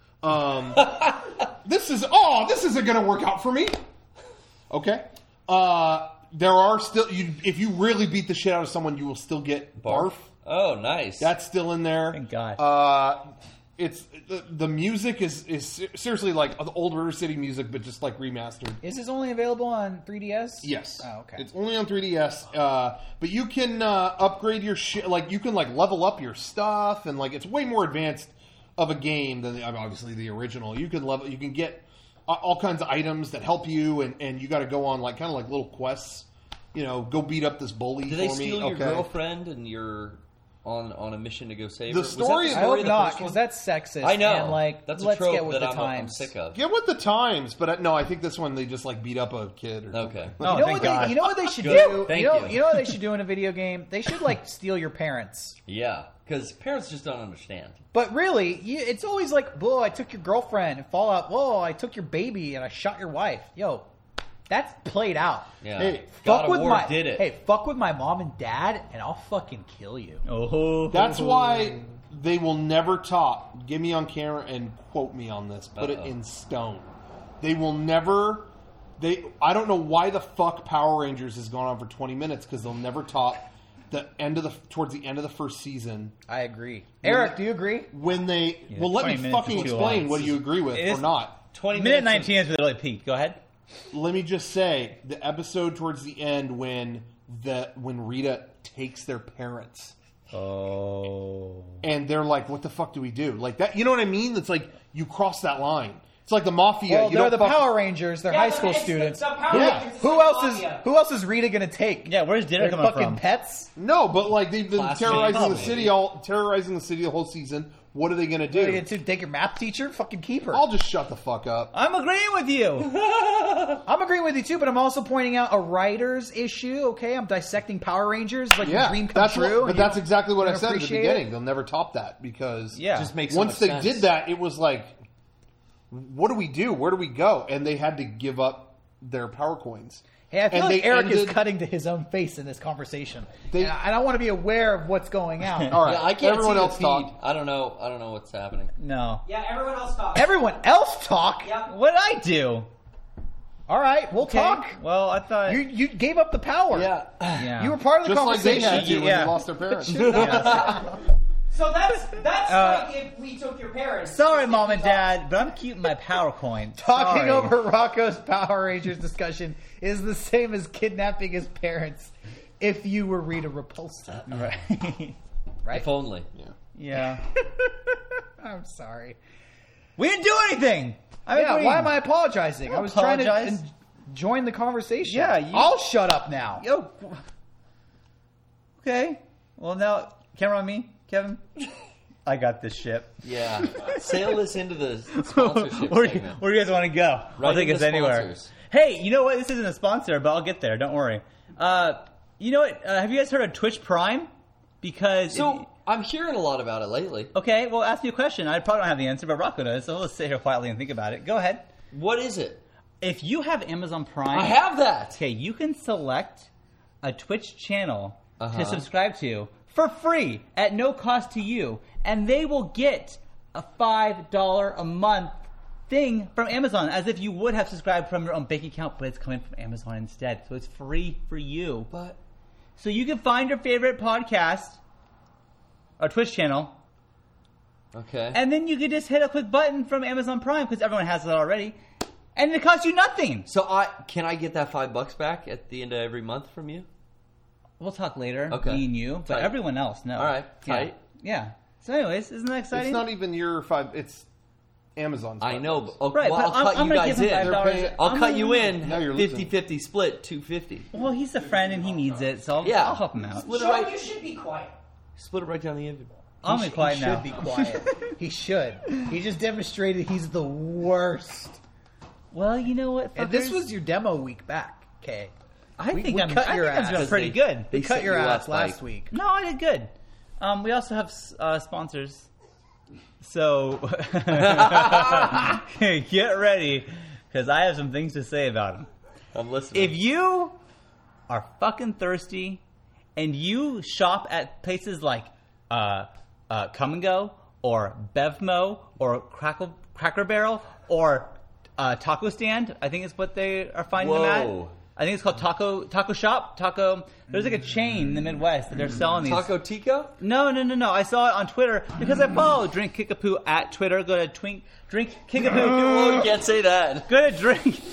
this isn't going to work out for me. Okay. There are still, if you really beat the shit out of someone, you will still get barf. Oh, nice. That's still in there. Thank God. It's the music is seriously like the old River City music, but just like remastered. Is this only available on 3DS? Yes. Oh, okay. It's only on 3DS, but you can upgrade your shit. Like, you can like level up your stuff, and like it's way more advanced of a game than obviously the original. You can get all kinds of items that help you, and you got to go on like kind of like little quests. You know, go beat up this bully. Did they steal your girlfriend and you're on a mission to go save The her? story- I hope not, because that's sexist. I know. And, like, That's a let's trope get with that the I'm times. sick of. Get with the times, but no, I think this one they just like beat up a kid. Or Okay. Oh, You know, thank God. you know what they should Good. do? Thank you you. know what they should do in a video game? They should like steal your parents. Yeah, because parents just don't understand. But really, it's always like, whoa, I took your girlfriend. And Fallout, whoa, I took your baby and I shot your wife. Yo, that's played out. Yeah. Hey, God Fuck of with War my did it. Hey, fuck with my mom and dad, and I'll fucking kill you. Oh, That's why they will never top. Get me on camera and quote me on this. Put it in stone. They will never. I don't know why the fuck Power Rangers has gone on for 20 minutes because they'll never top towards the end of the first season. I agree. Eric, do you agree? When they let 20 me minutes fucking is too explain long. what you agree with It is- or not. 20 minute minutes 19 is really peaked. Go ahead. Let me just say the episode towards the end when Rita takes their parents. Oh. And they're like, what the fuck do we do? Like that, you know what I mean? It's like you cross that line. It's like the Mafia. Well, you they're don't the fuck- Power Rangers. They're Yeah, high but school it's students. the Power Yeah. Rangers is Who the else Mafia. is Rita gonna take? Yeah, where's dinner They're coming fucking from? pets. No, but like they've been Classmates, terrorizing the maybe. city the whole season. What are they going to What are you do? gonna do? Take your math teacher? Fucking keep her. I'll just shut the fuck up. I'm agreeing with you. I'm agreeing with you too, but I'm also pointing out a writer's issue. Okay, I'm dissecting Power Rangers like your dream come that's true. but that's exactly what I said at the appreciate beginning. it? They'll never top that because Yeah. Just makes so once much they sense. did that, it was like, what do we do? Where do we go? And they had to give up their power coins. Hey, I feel And like they Eric is ended- cutting to his own face in this conversation. They- and I want to be aware of what's going on. All right, Yeah, I can't everyone see else the feed. talk. I don't know what's happening. No. Yeah, everyone else talk. Everyone else talk. Yep. What'd I do? All right, we'll talk. Well, I thought. You gave up the power. yeah. You were part of the Just like they conversation. had to when Yeah. they lost their parents. So that's like if we took your parents. Sorry, Mom and Dad, but I'm keeping my power coin. Talking Sorry. over Rocco's Power Rangers discussion is the same as kidnapping his parents if you were Rita Repulsa. Right. Right? If only. Yeah. I'm sorry. We didn't do anything. Yeah, why am I apologizing? Don't I was trying apologize. to join the conversation. Yeah, I'll shut up now. Yo. Okay. Well, now, camera on me, Kevin. I got this ship. Yeah. Sail this into the sponsorship where, segment. where do you guys want to go? Right I'll take into us anywhere. sponsors. Hey, you know what? This isn't a sponsor, but I'll get there. Don't worry. You know what? Have you guys heard of Twitch Prime? Because So, I'm hearing a lot about it lately. okay, well, ask me a question. I probably don't have the answer, but Rocco does. So let's sit here quietly and think about it. Go ahead. What is it? If you have Amazon Prime, I have that. Okay, you can select a Twitch channel Uh-huh. to subscribe to for free at no cost to you, and they will get a $5 a month thing from Amazon, as if you would have subscribed from your own bank account, but it's coming from Amazon instead. So it's free for you. But So you can find your favorite podcast or Twitch channel, okay. and then you can just hit a quick button from Amazon Prime, because everyone has it already, and it costs you nothing. So can I get that $5 back at the end of every month from you? We'll talk later, Okay. me and you, but Tight. everyone else, no. All right, tight. Yeah. So anyways, isn't that exciting? It's not even your 5. It's Amazon's. I know, but Right, well, but I'll cut I'm you gonna guys give him in. $5. I'll cut you in. Now you're losing. 50-50 split, $250. Well, he's a friend and he needs it, so Yeah. I'll help him out. Split it Sean, right. you should be quiet. Split it right down the end. I'm gonna be quiet he now. should be quiet. He should. He just demonstrated he's the worst. Well, you know what? And this fuckers? was your demo week back, Kay. I we think cut I'm your doing ass. pretty good. We They cut sent your you ass last last week. No, I did good. We also have sponsors. So get ready, because I have some things to say about them. I'm listening. If you are fucking thirsty and you shop at places like Come and Go or Bevmo or Cracker Barrel or Taco Stand, I think is what they are finding them Whoa. at. I think it's called Taco Shop. There's like a chain in the Midwest that they're selling these. Taco Tico? No. I saw it on Twitter because I follow Drink Kickapoo at Twitter. Go to Drink Kickapoo. Oh, you can't say that. Go to drink.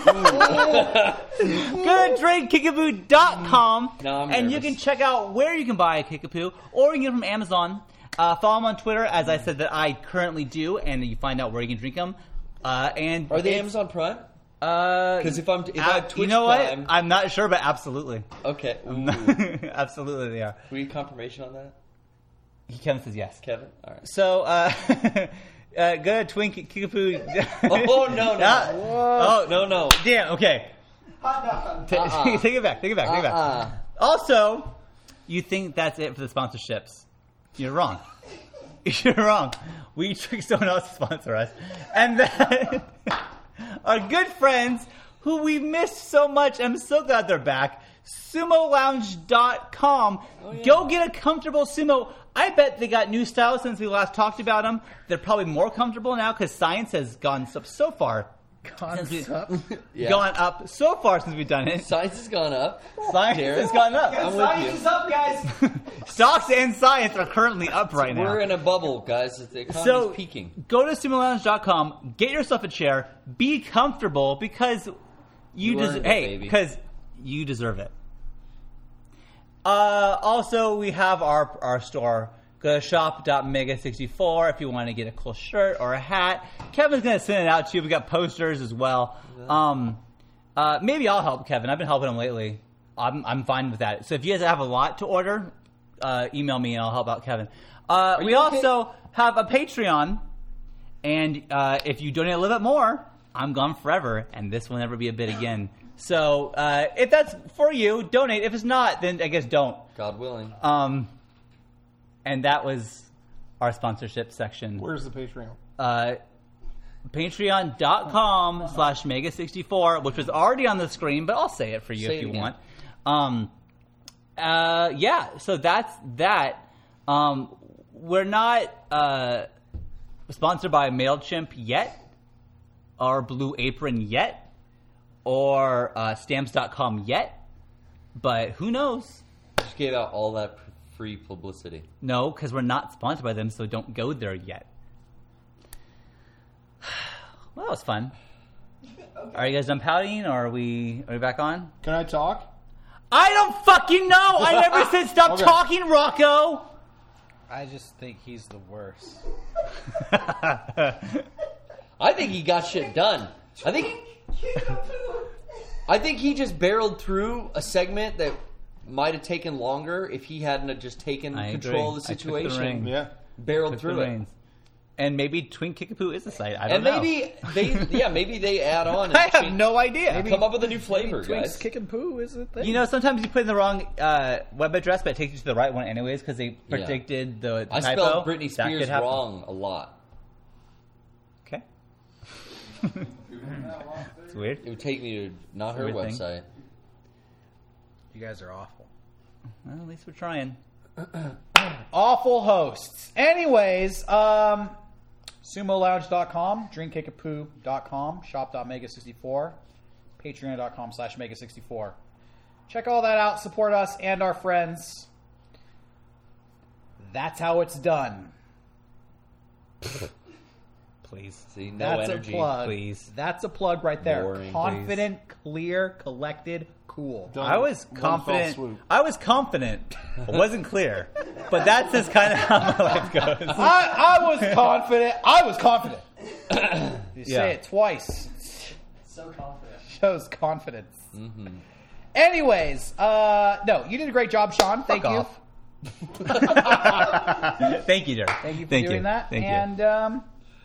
Go to drinkkickapoo.com No, I'm and you nervous. can check out where you can buy a Kickapoo, or you can get them from Amazon. Follow them on Twitter, as I said that I currently do, and you find out where you can drink them. And Are they it's- Amazon Prime? Because if I have Twitch you know Prime- what? I'm not sure, but absolutely, Okay. Ooh. absolutely they are. We need confirmation on that, Kevin says yes. Kevin? All right. So, go to Twink Kickapoo. Oh, no. Oh, No. damn, okay. Hot dog. Take it back. Also, you think that's it for the sponsorships. You're wrong. You're wrong. We trick someone else to sponsor us. And then our good friends, who we missed so much, I'm so glad they're back, SumoLounge.com. Go get a comfortable sumo. I bet they got new styles since we last talked about them. They're probably more comfortable now because science has gone up so far. Yeah. Gone up so far since we've done it. Science has gone up. Science Jared? has gone up. I'm with Science you. is up, guys. Stocks and science are currently up right now. We're in a bubble, guys. The economy's So peaking. go to SumoLounge.com, get yourself a chair, be comfortable because You earned it, baby. because you deserve it. Also, we have our store. Go to shop.mega64 if you want to get a cool shirt or a hat. Kevin's going to send it out to you. We got posters as well. Maybe I'll help Kevin. I've been helping him lately. I'm fine with that. So if you guys have a lot to order, email me and I'll help out Kevin. We you okay? also have a Patreon, and if you donate a little bit more, I'm gone forever, and this will never be a bit again. So if that's for you, donate. If it's not, then I guess don't. God willing. And that was our sponsorship section. Where's the Patreon? Patreon.com/Mega64, which was already on the screen, but I'll say it for you Say if it you again. want. Yeah, so that's that. We're not sponsored by MailChimp yet, or Blue Apron yet, or Stamps.com yet, but who knows? Just gave out all that free publicity. No, because we're not sponsored by them, so don't go there yet. Well, that was fun. Are you guys done pouting, or are we back on? Can I talk? I don't fucking know! I never said stop Okay. talking, Rocco! I just think he's the worst. I think he got shit done. I think he just barreled through a segment that might have taken longer if he hadn't have just taken I control agree. of the I took the situation. reins. Yeah. Barreled Took the through it. reins. And maybe Twink Kickapoo is the site. I don't And know. maybe they add on and I have change- no idea. come up with a new flavor, Twink's guys. Kick and Poo is a thing. You know, sometimes you put in the wrong web address, but it takes you to the right one anyways because they predicted the I typo. spelled Britney That could Spears happen. wrong a lot. Okay. It's weird. It would take me to not her Weird thing. website. You guys are awful. Well, at least we're trying. Awful hosts. Anyways, SumoLounge.com, DrinkKickapoo.com, Shop.Mega64, Patreon.com/Mega64. Check all that out. Support us and our friends. That's how it's done. Please. See, no That's energy. a plug. Please. That's a plug right there. Boring, Confident, clear, collected, cool. Done. I was One fell confident. swoop. I was confident. It wasn't clear. But that's just kind of how my life goes. I was confident. I was confident. You Yeah. say it twice. So confident. Shows confidence. Anyways, no, you did a great job, Sean. Thank Fuck you. off. Thank you, Derek. Thank you for doing that. Thank you. And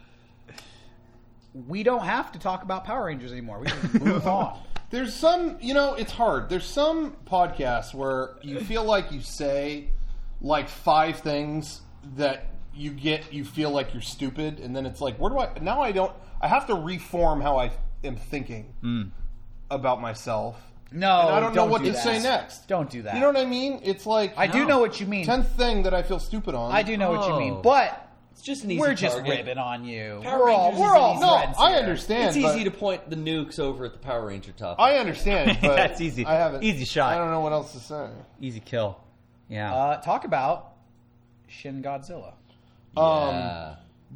we don't have to talk about Power Rangers anymore. We can move on. There's some, it's hard. There's some podcasts where you feel like you say like 5 things that you feel like you're stupid, and then it's like, I have to reform how I am thinking about myself. No, And I don't know what do to that. say next. Don't do that. You know what I mean? It's like I do know what you mean. 10th thing that I feel stupid on. I do know what you Oh. mean, but It's just an easy we're just target. ribbing on you. Power We're all Rangers we're is all an No, friends I here. understand. It's easy but to point the nukes over at the Power Ranger topic. I understand, but That's easy. I haven't. Easy shot. I don't know what else to say. Easy kill. Yeah. Talk about Shin Godzilla. Yeah.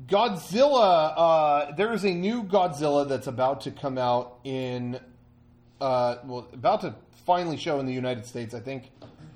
Godzilla. There is a new Godzilla that's about to come out in. About to finally show in the United States. I think.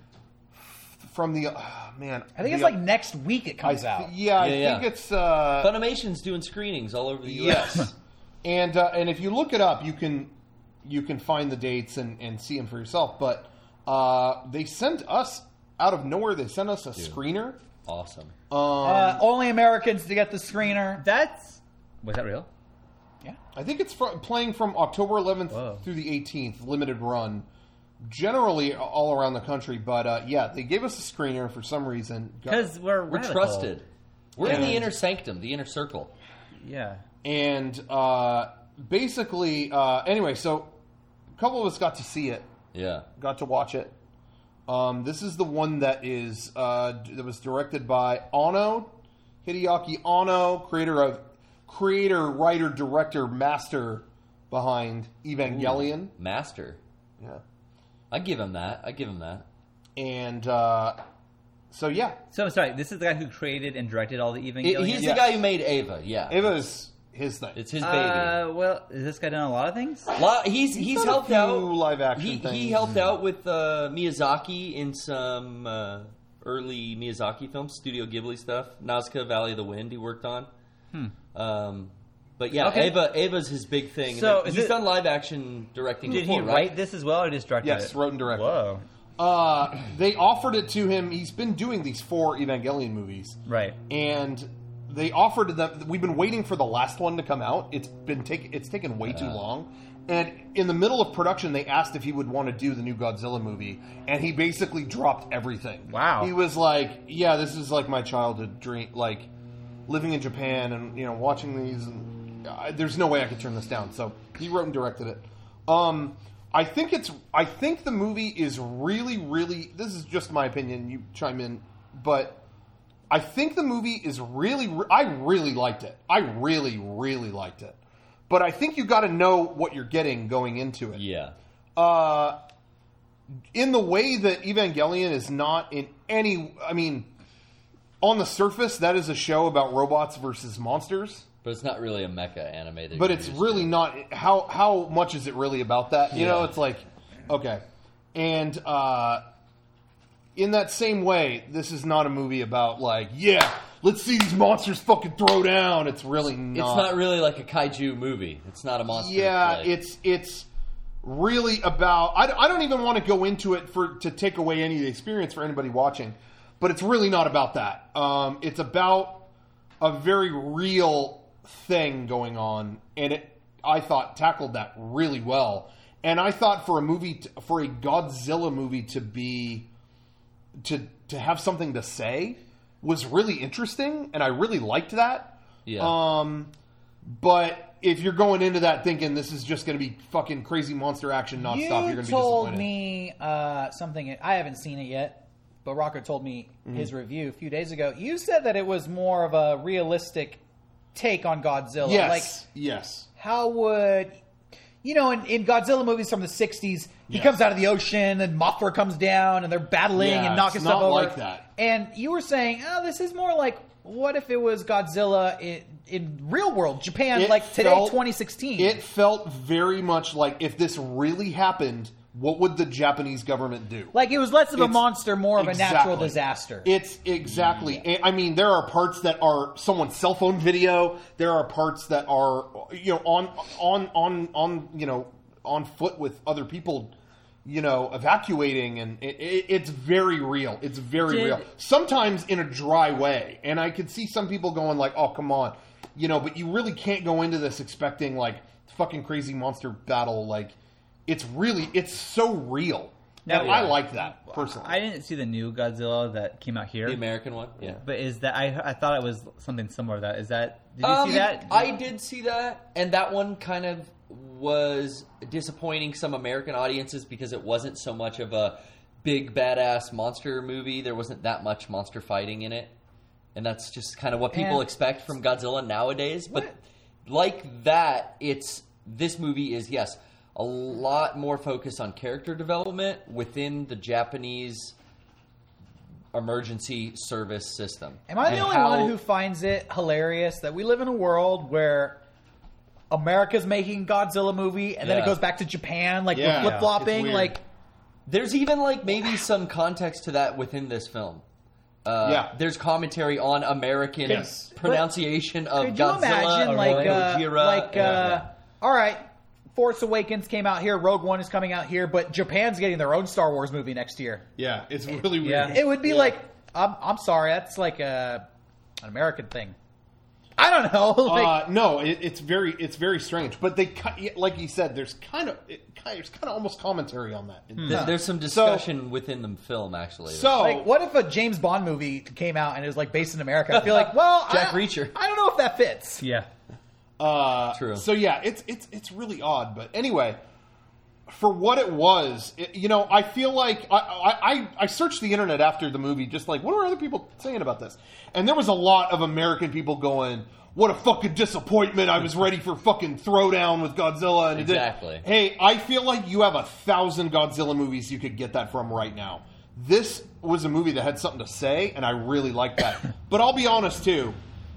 From the man, I think it's like next week it comes out. Yeah, I Yeah. think it's. Funimation's doing screenings all over the U.S. Yes, and if you look it up, you can find the dates and see them for yourself. But they sent us out of nowhere. They sent us a screener. Awesome. Only Americans to get the screener. Was that real? Yeah. I think it's playing from October 11th Whoa. through the 18th, limited run, generally all around the country. But yeah, they gave us a screener for some reason. Because we're We're radical. trusted. We're in the And- inner sanctum, the inner circle. Yeah. And basically, anyway, so a couple of us got to see it, Yeah. got to watch it. This is the one that was directed by Hideaki Anno, creator, writer, director, master behind Evangelion. Master. Yeah. I give him that. And so yeah, So I'm sorry. This is the guy who created and directed all the Evangelion. He's Yes. the guy who made Ava, yeah. Ava's his thing. It's his baby. Well, has this guy done a lot of things? He's done a helped few out. live action He things. helped out with Miyazaki in some early Miyazaki films, Studio Ghibli stuff. Nazca, Valley of the Wind, he worked on. But yeah, Okay. Ava's his big thing. So He's is it- done live action directing. Did before, he right? write this as well, or just directed it? Yes, wrote and directed. Whoa. They offered it to him. He's been doing these 4 Evangelion movies. Right. And they offered them. We've been waiting for the last one to come out. It's taken way too long. And in the middle of production, they asked if he would want to do the new Godzilla movie, and he basically dropped everything. Wow. He was like, "Yeah, this is like my childhood dream, like living in Japan and watching these. And there's no way I could turn this down." So he wrote and directed it. I think the movie is really, really. This is just my opinion. You chime in, but I think the movie is really. I really liked it. I really, really liked it. But I think you got to know what you're getting going into it. Yeah. In the way that Evangelion is not in any. I mean, on the surface, that is a show about robots versus monsters. But it's not really a mecha anime. that But you're it's used really to. not. How much is it really about that? You know, Yeah. it's like, okay. And in that same way, this is not a movie about, like, yeah, let's see these monsters fucking throw down. It's really not. It's not really like a kaiju movie. It's not a monster. Yeah, flick. it's really about. I don't even want to go into it to take away any of the experience for anybody watching, but it's really not about that. It's about a very real thing going on, and I thought tackled that really well. And I thought for a Godzilla movie to have something to say was really interesting, and I really liked that. Yeah. But if you're going into that thinking this is just going to be fucking crazy monster action nonstop, you're going to be disappointed. You told me something. I haven't seen it yet, but Rocker told me his review a few days ago. You said that it was more of a realistic take on Godzilla. Yes. Like, yes. how would... You know, in Godzilla movies from the 60s, he comes out of the ocean and Mothra comes down and they're battling and knocking stuff over. Like that. And you were saying, this is more like, what if it was Godzilla in real world Japan, like today, 2016? It felt very much like if this really happened, what would the Japanese government do? Like it was less of a monster, more of a natural disaster. It's exactly. Yeah. I mean, there are parts that are someone's cell phone video. There are parts that are on foot with other people, evacuating, and it's very real. It's very real. Sometimes in a dry way, and I could see some people going like, "Oh, come on," but you really can't go into this expecting like fucking crazy monster battle. Like, it's so real. Now, I like that personally. I didn't see the new Godzilla that came out here, the American one. Yeah, but is that I thought it was something similar to that? Is that did you see that? I did see that, and that one kind of was disappointing some American audiences because it wasn't so much of a big badass monster movie. There wasn't that much monster fighting in it, and that's just kind of what people expect from Godzilla nowadays. But like that, this movie is a lot more focused on character development within the Japanese emergency service system. Am I the only one who finds it hilarious that we live in a world where America's making Godzilla movie and then it goes back to Japan, like we're flip-flopping? Like, there's even like maybe some context to that within this film. There's commentary on American pronunciation of Godzilla. Could you imagine, all right, Force Awakens came out here, Rogue One is coming out here, but Japan's getting their own Star Wars movie next year. Yeah, it's really weird. It would be like, I'm sorry, that's like an American thing. I don't know. No, it's very strange. But they, like you said, there's kind of almost commentary on that. There's some discussion within the film, actually. So, like, what if a James Bond movie came out and it was like based in America? I feel like, Jack Reacher. I don't know if that fits. Yeah. True. So it's really odd. But anyway, for what it was, I feel like I searched the internet after the movie, just like, what are other people saying about this? And there was a lot of American people going, what a fucking disappointment. I was ready for fucking throwdown with Godzilla. And exactly. Hey, I feel like you have 1,000 Godzilla movies you could get that from right now. This was a movie that had something to say, and I really liked that. But I'll be honest, too.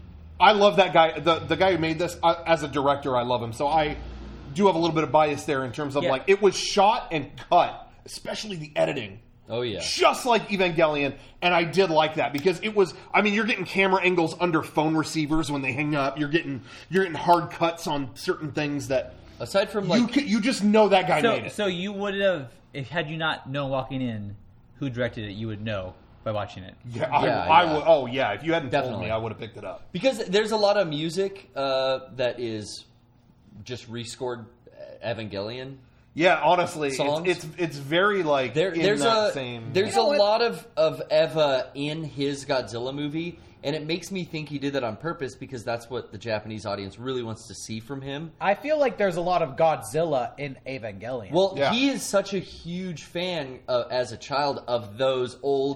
I love that guy. The guy who made this, as a director, I love him. So I do have a little bit of bias there in terms of, like, it was shot and cut, especially the editing. Oh, yeah. Just like Evangelion, and I did like that because it was, you're getting camera angles under phone receivers when they hang up. You're getting hard cuts on certain things that, aside from, like, you just know that guy made it. So you would have, had you not known walking in who directed it, you would know by watching it. Yeah, I would. Oh, yeah. If you hadn't told me, I would have picked it up. Because there's a lot of music that is just rescored Evangelion. Yeah, honestly, songs. It's very like there's a lot of Eva in his Godzilla movie, and it makes me think he did that on purpose because that's what the Japanese audience really wants to see from him. I feel like there's a lot of Godzilla in Evangelion. Well, he is such a huge fan as a child of those old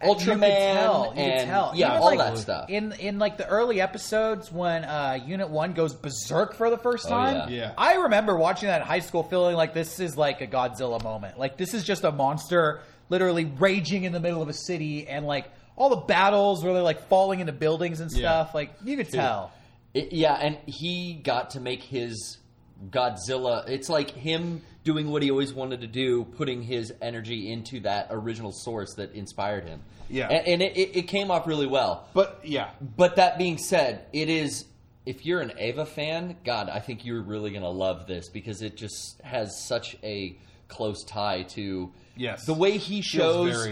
Ultraman and all that stuff. In like the early episodes when Unit 1 goes berserk for the first time, I remember watching that in high school feeling like this is like a Godzilla moment. Like this is just a monster literally raging in the middle of a city, and like all the battles where they're like falling into buildings and stuff, like you could tell. And he got to make his Godzilla. It's like him doing what he always wanted to do, putting his energy into that original source that inspired him. Yeah, and it came off really well. But that being said, it is, if you're an Eva fan, God, I think you're really going to love this because it just has such a close tie to the way he shows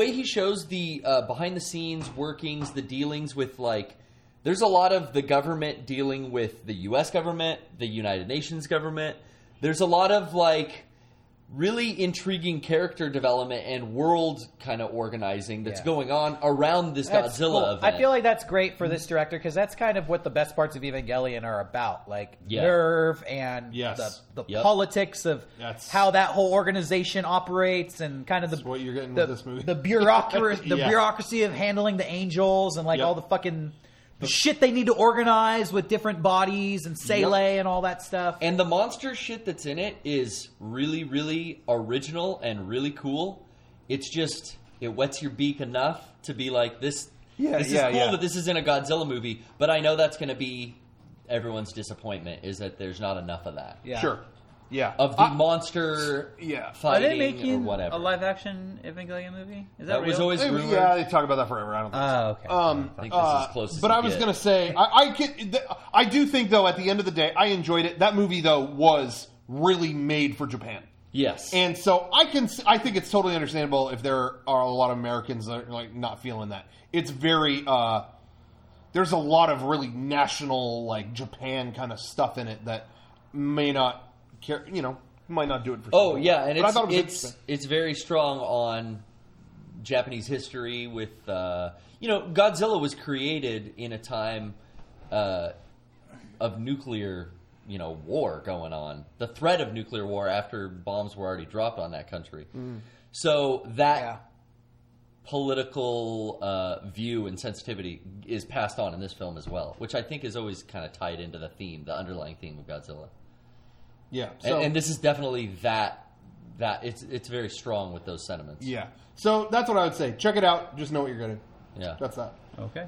the behind the scenes workings, the dealings with, like, there's a lot of the government dealing with the U.S. government, the United Nations government. There's a lot of, like, really intriguing character development and world kind of organizing that's going on around this Godzilla event. I feel like that's great for this director because that's kind of what the best parts of Evangelion are about, like nerve and the politics of how that whole organization operates, and kind of what you're getting with this movie. The bureaucracy of handling the angels and like all the fucking shit they need to organize with different bodies and Sele and all that stuff. And the monster shit that's in it is really, really original and really cool. It's just, it wets your beak enough to be like, this is cool that this is in a Godzilla movie, but I know that's going to be everyone's disappointment, is that there's not enough of that. Yeah. Sure. Yeah. Of the monster Are fighting they making or whatever. a live-action Evangelion movie? Is that That was real? always rumored. Yeah, they talk about that forever. I don't think so. okay. I think this is as close as But you I was get. going to say, I do think, though, at the end of the day, I enjoyed it. That movie, though, was really made for Japan. Yes. And so I think it's totally understandable if there are a lot of Americans that are like not feeling that. It's very there's a lot of really national, like, Japan kind of stuff in it that may not care, might not do it for Oh some yeah, and people. But I thought it was it's very strong on Japanese history. With Godzilla was created in a time of nuclear war going on, the threat of nuclear war after bombs were already dropped on that country. So that political view and sensitivity is passed on in this film as well, which I think is always kind of tied into the underlying theme of Godzilla. Yeah. So, And this is definitely that it's very strong with those sentiments. yeah. So that's what I would say. Check it out. Just know what you're getting. Yeah. That's that. Okay.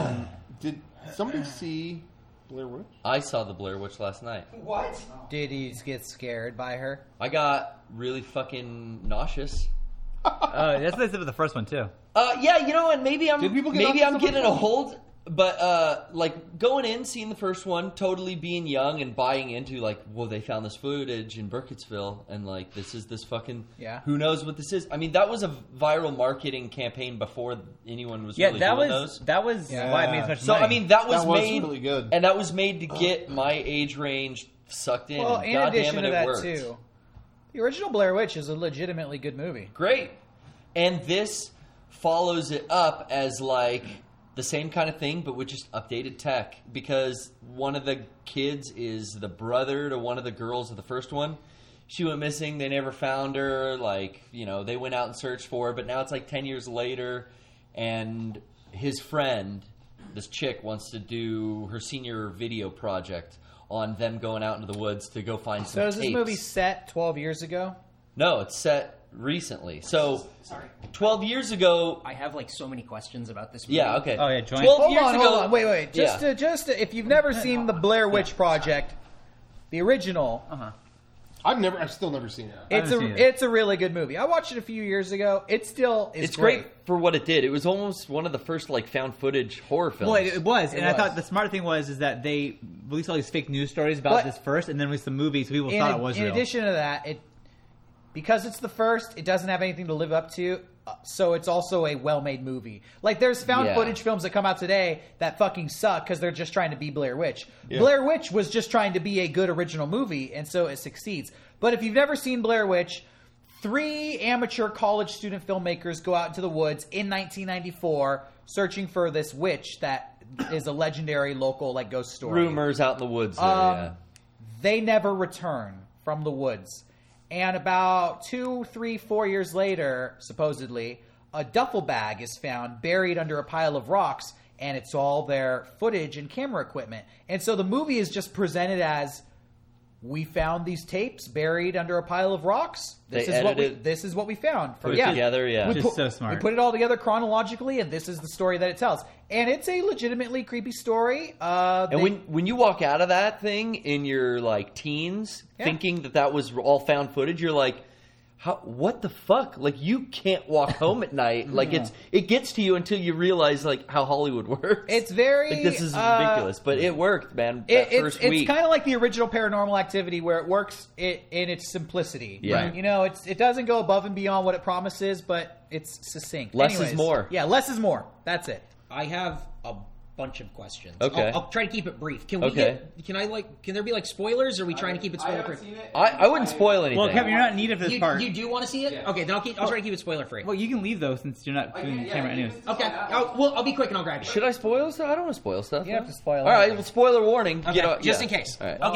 Did somebody see Blair Witch? I saw the Blair Witch last night. What? Did you get scared by her? I got really fucking nauseous. That's what they said with the first one, too. Yeah, and maybe I'm Did people get maybe nauseous I'm the first getting a one? hold. But like going in, seeing the first one, totally being young and buying into like, well, they found this footage in Burkittsville, and like this is this fucking who knows what this is. I mean, that was a viral marketing campaign before anyone was really doing those. That was why it made so much So money. I mean, that was made really good, and that was made to get my age range sucked in. Well, and in God addition damn it, to that, worked. too, the original Blair Witch is a legitimately good movie. Great. And this follows it up as like the same kind of thing, but with just updated tech. Because one of the kids is the brother to one of the girls of the first one. She went missing. They never found her. Like, they went out and searched for her. But now it's like 10 years later. And his friend, this chick, wants to do her senior video project on them going out into the woods to go find some So is tapes. this movie set 12 years ago? No, it's set recently. So, Sorry. 12 years ago... I have like so many questions about this movie. Yeah, okay. Oh, yeah, join. 12 Hold years on, ago... hold on. Wait. Just if you've never seen the Blair Witch Project, the original, I've still never seen it. it's a really good movie. I watched it a few years ago. It still is It's great for what it did. It was almost one of the first like found footage horror films. Well, it was, and I was. thought the smart thing is that they released all these fake news stories about But- this first, and then released the movie, so people thought it was in real. addition to that, because it's the first, it doesn't have anything to live up to, so it's also a well-made movie. Like, there's found footage films that come out today that fucking suck because they're just trying to be Blair Witch. Yeah. Blair Witch was just trying to be a good original movie, and so it succeeds. But if you've never seen Blair Witch, 3 amateur college student filmmakers go out into the woods in 1994 searching for this witch that is a legendary local like ghost story. Rumors out in the woods there, yeah. They never return from the woods. And about 2, 3, 4 years later, supposedly, a duffel bag is found buried under a pile of rocks, and it's all their footage and camera equipment. And so the movie is just presented as, we found these tapes buried under a pile of rocks. This is what we found. Put it together, yeah. Just so smart. We put it all together chronologically, and this is the story that it tells. And it's a legitimately creepy story. And when you walk out of that thing in your like teens, thinking that was all found footage, you're like, what the fuck? Like, you can't walk home at night. Like, it gets to you until you realize like how Hollywood works. It's very like, this is ridiculous, but it worked, man. First week, it's kind of like the original Paranormal Activity, where it works in its simplicity. Yeah. It doesn't go above and beyond what it promises, but it's succinct. Less is more. Yeah, less is more. That's it. I have a bunch of questions. Okay. I'll try to keep it brief. Can we can there be like spoilers, or are we trying to keep it spoiler free? I wouldn't spoil anything. Well, Kevin, you're not in need of this part. You do want to see it? Yeah. Okay, then I'll try to keep it spoiler free. Well, you can leave, though, since you're not doing the camera anyways. Okay. I'll be quick and I'll grab you. Should I spoil stuff? I don't want to spoil stuff. You have to spoil All right, everything. well, spoiler warning. Okay, just in case. All right. Okay.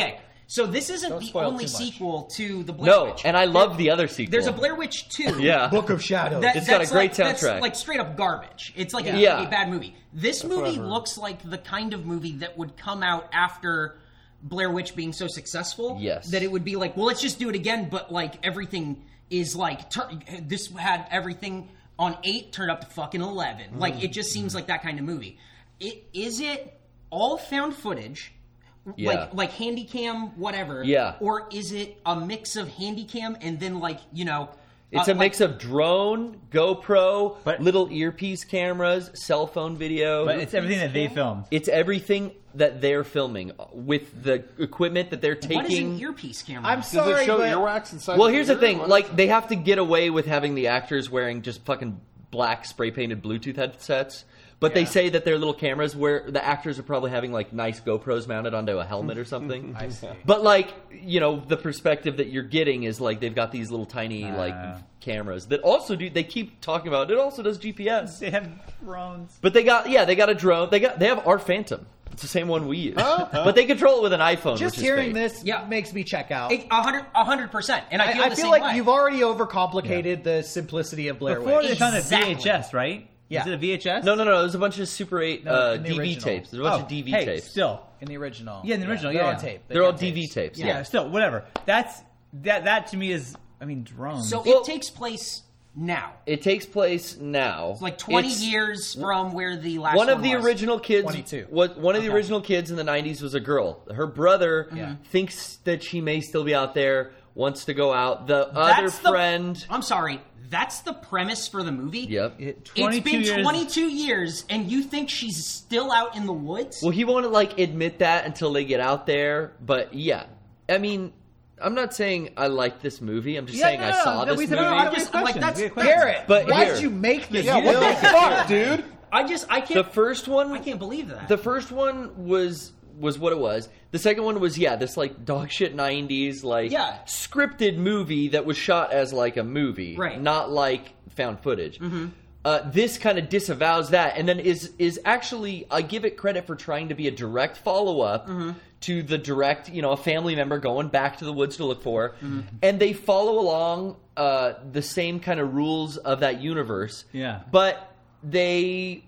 So this isn't Don't the spoil only too much. sequel to the Blair Witch. and I love the other sequel. There's a Blair Witch 2. Yeah. Book of Shadows. It's got a great That's soundtrack. like straight up garbage. It's like Yeah. a bad movie. This movie whatever. looks like the kind of movie that would come out after Blair Witch being so successful. Yes. That it would be like, well, let's just do it again, but like everything is like this had everything on 8 turned up to fucking 11. Like it just seems like that kind of movie. Is it all found footage? Yeah. Like Handycam, whatever. Yeah. Or is it a mix of Handycam and then like, you know, It's a mix of drone, GoPro, But- little earpiece cameras, cell phone video. But it's everything that they filmed. It's everything that they're filming with the equipment that they're taking. what is an earpiece camera? I'm Does sorry, it show but earwax inside? Well, the here's the ear? thing. What? Like, they have to get away with having the actors wearing just fucking black spray-painted Bluetooth headsets. But they say that they're little cameras where the actors are probably having, like, nice GoPros mounted onto a helmet or something. I see. But, like, you know, the perspective that you're getting is, like, they've got these little tiny, like, cameras that also do... They keep talking about it also does GPS. They have drones. But they got a drone. They have our Phantom. It's the same one we use. But they control it with an iPhone, Just which is hearing fake. this Yeah. makes me check out. 100%. And I feel I the feel same like way. you've already overcomplicated the simplicity of Blair Before Witch. they found a Exactly. VHS, right? Yeah. Is it a VHS? No. There's a bunch of Super 8 No, in the DV original. tapes. There's a bunch of DV hey, tapes. Still. In the original. Yeah, in the original, They're yeah. on tape. They're all on DV tapes. Yeah, still, whatever. That to me is, I mean, drones. So Well- it takes place now. It takes place now. It's like 20 It's- years from where the last One of the was. original kids, 22. one of the original kids in the 90s was a girl. Her brother Yeah. thinks that she may still be out there, wants to go out. The other friend... I'm sorry. That's the premise for the movie? Yep. It's 22 been years. 22 years, and you think she's still out in the woods? Well, he won't, like, admit that until they get out there. But, yeah. I mean, I'm not saying I like this movie. I'm just saying I saw this we movie. said, I'm I'm just- just, like, that's- Garrett, But why here- did you make this? Yeah, what the fuck, dude? I can't. The first one... I can't believe that. The first one was what it was. The second one was, this, like, dog shit 90s, like, Yeah. scripted movie that was shot as, like, a movie. Right. Not, like, found footage. This kind of disavows that, and then is actually, I give it credit for trying to be a direct follow-up to the direct, a family member going back to the woods to look for, and they follow along the same kind of rules of that universe. Yeah. But they...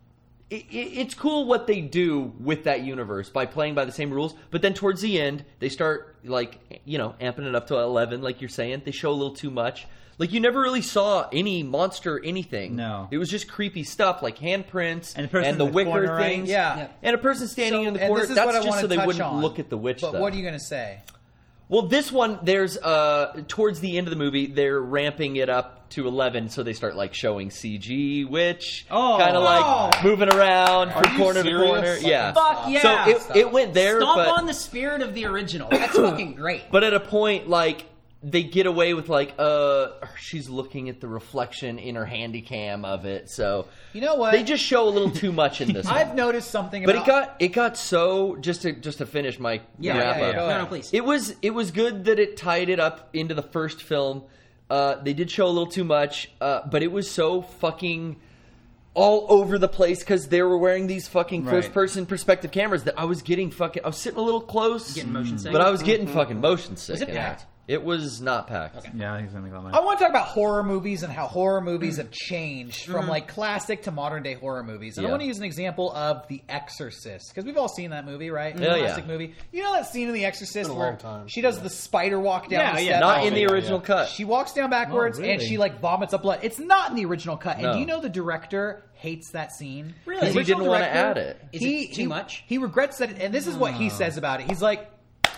It's cool what they do with that universe by playing by the same rules, but then towards the end, they start, like, amping it up to 11, like you're saying. They show a little too much. Like, you never really saw any monster anything. No. It was just creepy stuff, like handprints And the person the in the wicker corner, right? things. Yeah. And a person standing in the and corner. this is That's what I just wanna so they touch wouldn't on. look at the witch But stuff. what are you going to say? Well, this one, there's towards the end of the movie, they're ramping it up to 11, so they start like showing CG witch, kind of like moving around from you corner to serious? corner. Yeah, Fuck yeah. So it went there, Stomp but on the spirit of the original. That's fucking great. but at a point, like, they get away with, like, she's looking at the reflection in her handy cam of it, so You know what? they just show a little too much in this I've one. noticed something But about... it got so just to finish my wrap up. go ahead. No, please. It was good that it tied it up into the first film. They did show a little too much, but it was so fucking all over the place because they were wearing these fucking first-person perspective cameras that I was getting fucking... I was sitting a little close, Getting motion sick? but I was getting fucking motion sick. Was it in packed? It was not packed. Yeah, I think something like I that. want to talk about horror movies and how horror movies have changed from like classic to modern day horror movies. And I Yeah. want to use an example of The Exorcist because we've all seen that movie, right? Yeah, yeah. Classic movie. You know that scene in The Exorcist been a where long time. she does the spider walk down the Yeah, steps? Not Oh, in the yeah, original yeah. cut. She walks down backwards Oh, and really? she like vomits up blood. It's not in the original cut. And No. do you know the director hates that scene? Really? The Because he original didn't want to director, add it. Is it too much? He regrets that, and this is what he says about it. He's like,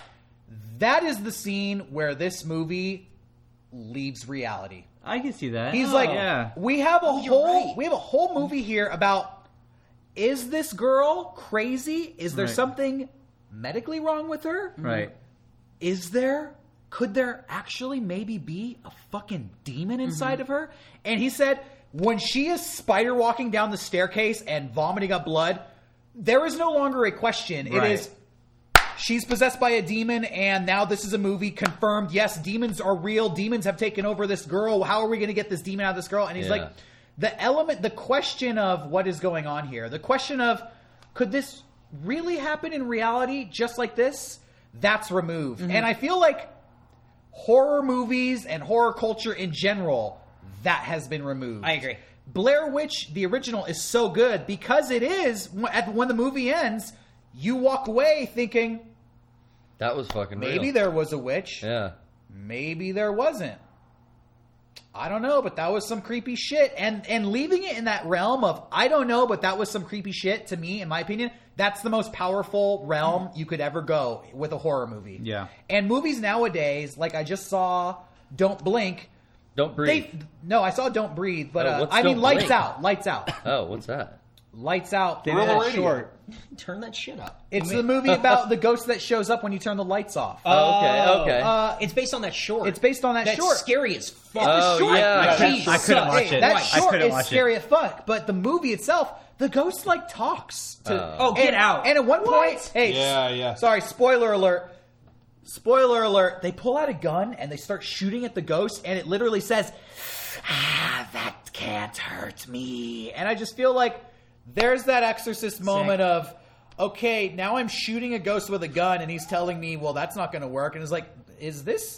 that is the scene where this movie leaves reality. I can see that. He's like, yeah. we have a right. whole movie here about, is this girl crazy? Is there Right. something medically wrong with her? Right. Is there? Could there actually maybe be a fucking demon inside of her? And he said, when she is spider walking down the staircase and vomiting up blood, there is no longer a question. Right. It is, she's possessed by a demon, and now this is a movie confirmed. Yes, demons are real. Demons have taken over this girl. How are we going to get this demon out of this girl? And he's Yeah. like, the question of what is going on here, the question of, could this really happen in reality just like this? that's removed. And I feel like horror movies and horror culture in general, that has been removed. I agree. Blair Witch, the original, is so good because it is, when the movie ends, you walk away thinking, That was fucking maybe real. there was a witch. Yeah. Maybe there wasn't. I don't know, but that was some creepy shit. And leaving it in that realm of, I don't know, but that was some creepy shit, to me, in my opinion, that's the most powerful realm you could ever go with a horror movie. Yeah. And movies nowadays, like I just saw Don't Blink. Don't breathe. No, I saw Don't Breathe, but Oh, what's I mean Don't Lights Blink? Out. Lights Out. Oh, what's that? Lights Out. They did Gorilla that Radio. short. Turn that shit up. It's the movie about the ghost that shows up when you turn the lights off. Oh, okay. It's based on that short. It's based on that That's short. scary as fuck. Oh, The short, yeah. Jesus. I couldn't watch Hey, it. that I short couldn't is watch scary it. as fuck, but the movie itself, the ghost like talks to. Oh, get out. And at one point, hey, Yeah. sorry, spoiler alert. Spoiler alert. They pull out a gun and they start shooting at the ghost, and it literally says, that can't hurt me. And I just feel like there's that Exorcist moment of, okay, now I'm shooting a ghost with a gun, and he's telling me, well, that's not going to work. And it's like, is this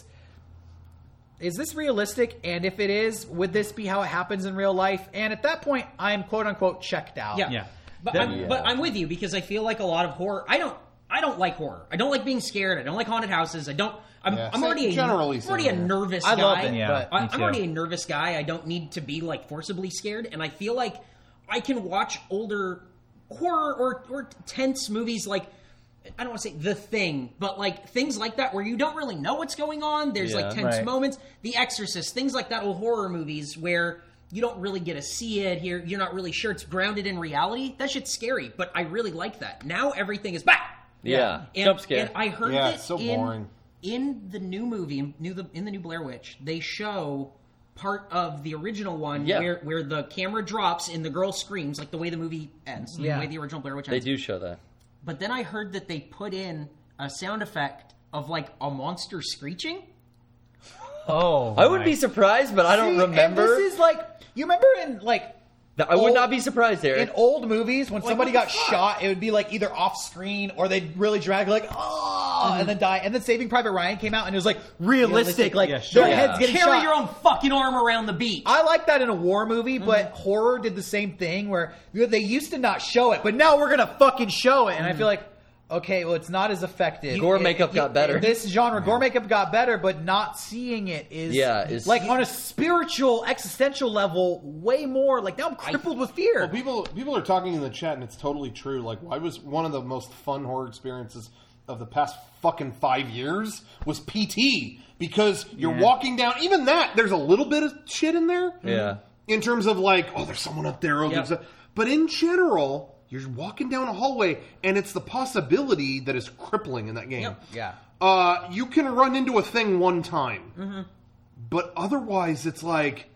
realistic? And if it is, would this be how it happens in real life? And at that point, I'm quote unquote checked out. Yeah. Yeah. But I'm with you because I feel like a lot of horror. I don't like horror. I don't like being scared. I don't like haunted houses. I'm already a nervous guy. I love it, Yeah. but Me I'm too. already a nervous guy. I don't need to be like forcibly scared, and I feel like I can watch older horror or tense movies like, I don't want to say The Thing, but like things like that where you don't really know what's going on. There's like tense Right. moments. The Exorcist, things like that, old horror movies where you don't really get to see it here. You're not really sure it's grounded in reality. That shit's scary, but I really like that. Now everything is back. Yeah. And, Jump scare. and I heard Yeah, that it's so boring. in the new movie, in the new Blair Witch, they show part of the original one Yeah. where the camera drops and the girl screams, like the way the movie ends, the way the original Blair Witch They ends. do show that. But then I heard that they put in a sound effect of like a monster screeching. Oh, I wouldn't be surprised, but I don't See, remember. And this is like, you remember in like I would not be surprised, Eric. in old movies when somebody what got the fuck? shot, it would be like either off screen or they'd really drag like and then die. And then Saving Private Ryan came out and it was like realistic, like Yeah, sure. their Yeah. heads getting Carry shot. your own fucking arm around the beach. I like that in a war movie, but horror did the same thing where they used to not show it, but now we're gonna fucking show it. And I feel like, okay, well, it's not as effective. Gore makeup got better. This genre, gore makeup got better, but not seeing it is like on a spiritual, existential level, way more. Like now I'm crippled with fear. Well, people are talking in the chat, and it's totally true. Like, I was one of the most fun horror experiences of the past fucking 5 years was PT, because you're walking down. Even that, there's a little bit of shit in there. Yeah. In terms of like, oh, there's someone up there. Oh, Yeah. but in general, you're walking down a hallway, and it's the possibility that is crippling in that game. Yep. Yeah. You can run into a thing one time, but otherwise, it's like,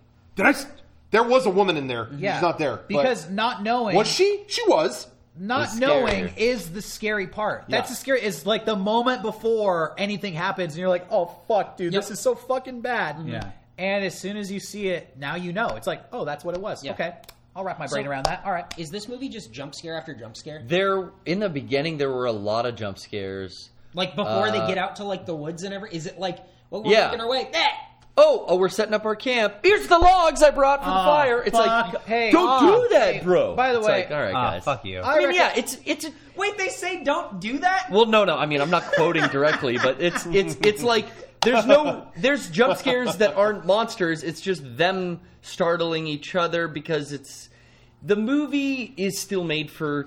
there was a woman in there. Yeah. She's not there. but- Because not knowing. was she? She was. Not It's knowing scary. is the scary part. That's Yeah. the scary. Is like the moment before anything happens, and you're like, "Oh fuck, dude, Yep. this is so fucking bad." Yeah. And as soon as you see it, now you know. It's like, "Oh, that's what it was." Yeah. Okay, I'll wrap my brain around that. All right. Is this movie just jump scare after jump scare? There, in the beginning, there were a lot of jump scares. Like before they get out to like the woods and everything? Is it like, well, we're Yeah. making our way? Oh, we're setting up our camp. Here's the logs I brought for the fire. It's fuck. like, Hey, don't do that, hey, bro. by the It's way- like, all right, Ah, guys. fuck you. I mean, yeah, it's. Wait, they say don't do that? Well, no. I mean, I'm not quoting directly, but it's like there's jump scares that aren't monsters. It's just them startling each other because the movie is still made for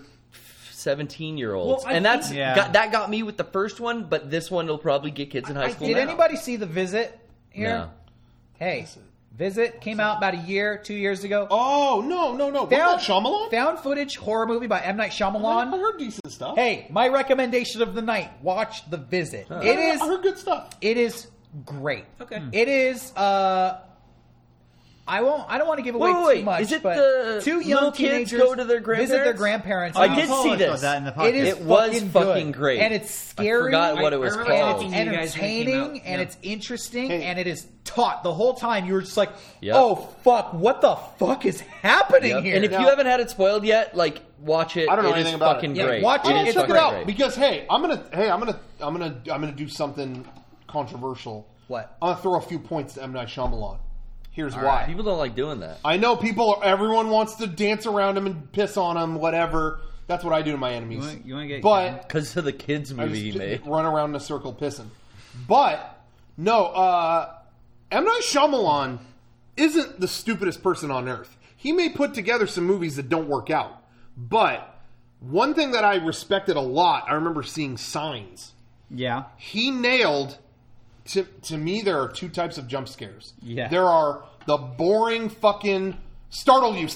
17-year-olds, Well, I and that's think- Yeah. that got me with the first one. But this one will probably get kids in high school. Did now. anybody see The Visit here? No. Hey, Visit came out about 2 years ago. Oh, no. Was that Shyamalan? Found footage horror movie by M. Night I Shyamalan. heard decent stuff. Hey, my recommendation of the night: watch The Visit. I heard good stuff. It is great. Okay. It is I don't want to give away Wait, too much. is it but the two little young kids teenagers go to their visit their grandparents? grandparents. I did see this. That in the It is It was fucking great. and it's scary. I forgot what it was I remember called. talking to you guys when it came Entertaining out. and Yeah. it's interesting and it is taught the whole time. You were just like, Yep. oh fuck, what the fuck is happening Yep. here? And if you haven't had it spoiled yet, like watch it. I don't know It anything is about fucking it. Yeah, great. watch it. is It's check fucking it out great. because I'm gonna do something controversial. What? I'm gonna throw a few points to M. Night Shyamalan. Here's why. People don't like doing that. I know everyone wants to dance around him and piss on him, whatever. That's what I do to my enemies. You wanna get- but Because of the kids I movie he just made. run around in a circle pissing. But no, M. Night Shyamalan isn't the stupidest person on earth. He may put together some movies that don't work out, but one thing that I respected a lot, I remember seeing Signs. Yeah. He nailed. To me, there are two types of jump scares. Yeah. There are the boring fucking startle you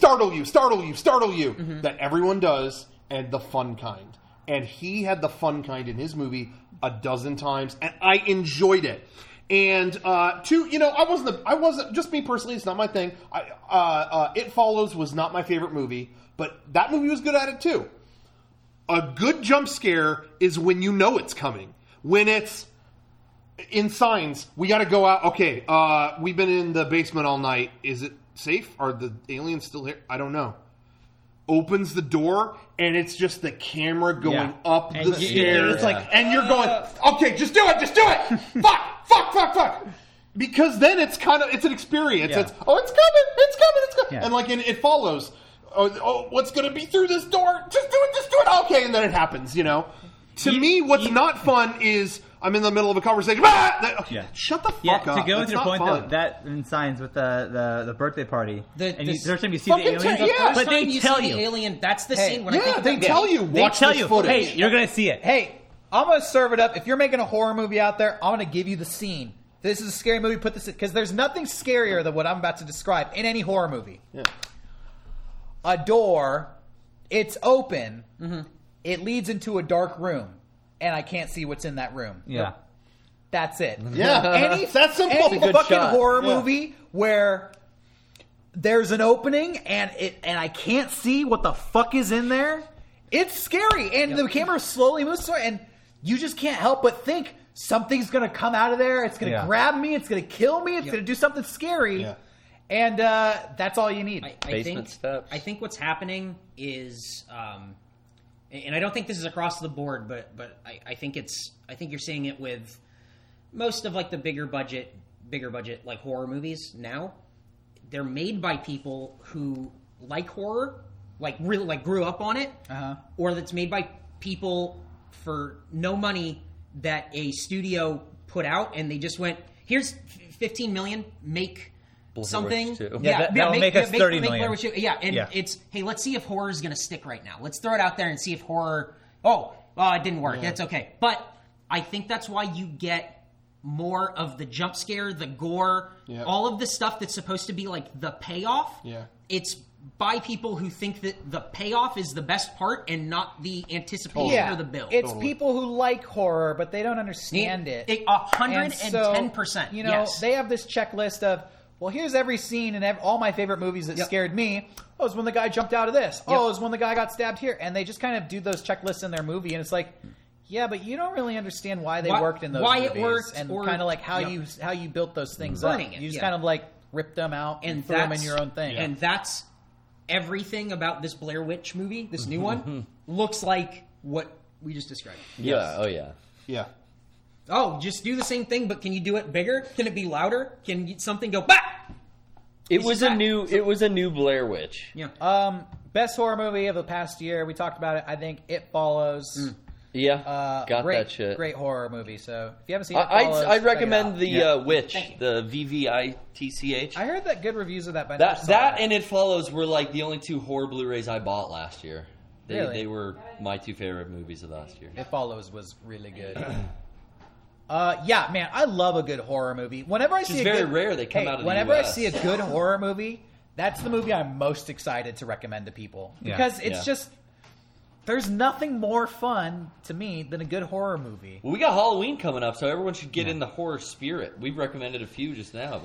that everyone does, and the fun kind. And he had the fun kind in his movie a dozen times, and I enjoyed it. And two, I wasn't just me personally. It's not my thing. It Follows was not my favorite movie, but that movie was good at it too. A good jump scare is when you know it's coming. When it's in Signs, we got to go out. Okay, we've been in the basement all night. Is it safe? Are the aliens still here? I don't know. Opens the door, and it's just the camera going up And the you- stairs. it's like, and you're going, okay, just do it. fuck. Because then it's an experience. Yeah. It's coming. Yeah. And like in It Follows, what's going to be through this door? Just do it. Okay, and then it happens, To me, what's not fun is I'm in the middle of a conversation. Okay, shut the fuck up. To go That's with your not point, fun. though, that in Signs with the birthday party, The first time you see the fucking aliens, yeah. but they you tell see you. the alien. That's the Hey, scene when I think Yeah, of they that tell movie. you. They Watch tell this you, footage. hey, you're gonna see it. Hey, I'm gonna serve it up. If you're making a horror movie out there, I'm gonna give you the scene. This is a scary movie. Put this in because there's nothing scarier than what I'm about to describe in any horror movie. Yeah. A door, it's open. It leads into a dark room, and I can't see what's in that room. Yeah. That's it. Yeah. Any That's simple. any Good fucking shot. horror Yeah. movie where there's an opening and I can't see what the fuck is in there. It's scary, and the camera slowly moves, and you just can't help but think something's gonna come out of there. It's gonna grab me. It's gonna kill me. It's gonna do something scary. Yeah. And that's all you need. Basement steps. I think what's happening is, and I don't think this is across the board, but I think you're seeing it with most of like the bigger budget like horror movies now. They're made by people who like horror, like really like grew up on it, or that's made by people for no money that a studio put out, and they just went, here's 15 million, make something. Witch 2. Yeah, that'll make us 30 million. Blair Witch 2. Yeah, and it's, hey, let's see if horror is going to stick right now. Let's throw it out there and see if horror, it didn't work. That's okay. But I think that's why you get more of the jump scare, the gore, all of the stuff that's supposed to be like the payoff. Yeah. It's by people who think that the payoff is the best part and not the anticipation or the build. It's people who like horror, but they don't understand it. 110%. You know, yes. they have this checklist of, well, here's every scene and all my favorite movies that scared me. Oh, it's when the guy jumped out of this. Oh, it's when the guy got stabbed here. And they just kind of do those checklists in their movie, and it's like, yeah, but you don't really understand why they worked in those movies. Why it worked, and or kind of like how you built those things up. Burning it, You just kind of like ripped them out and threw them in your own thing. And that's everything about this Blair Witch movie, this new one, looks like what we just described. Yeah. Oh yeah. Yeah. Oh, just do the same thing, but can you do it bigger? Can it be louder? Can something go bah? It was a new Blair Witch. Yeah. Best horror movie of the past year. We talked about it. I think It Follows. Yeah. Got great, that shit. Great horror movie. So if you haven't seen It Follows, I'd check recommend it out. the Witch, the VVITCH. I heard that good reviews of that. But I never saw That and It Follows were like the only two horror Blu-rays I bought last year. They were my two favorite movies of last year. It Follows was really good. Yeah, man, I love a good horror movie. Whenever I see very rare they come out of the whenever I US. see a good horror movie, that's the movie I'm most excited to recommend to people because it's just there's nothing more fun to me than a good horror movie. Well, we got Halloween coming up, so everyone should get in the horror spirit. We've recommended a few just now, but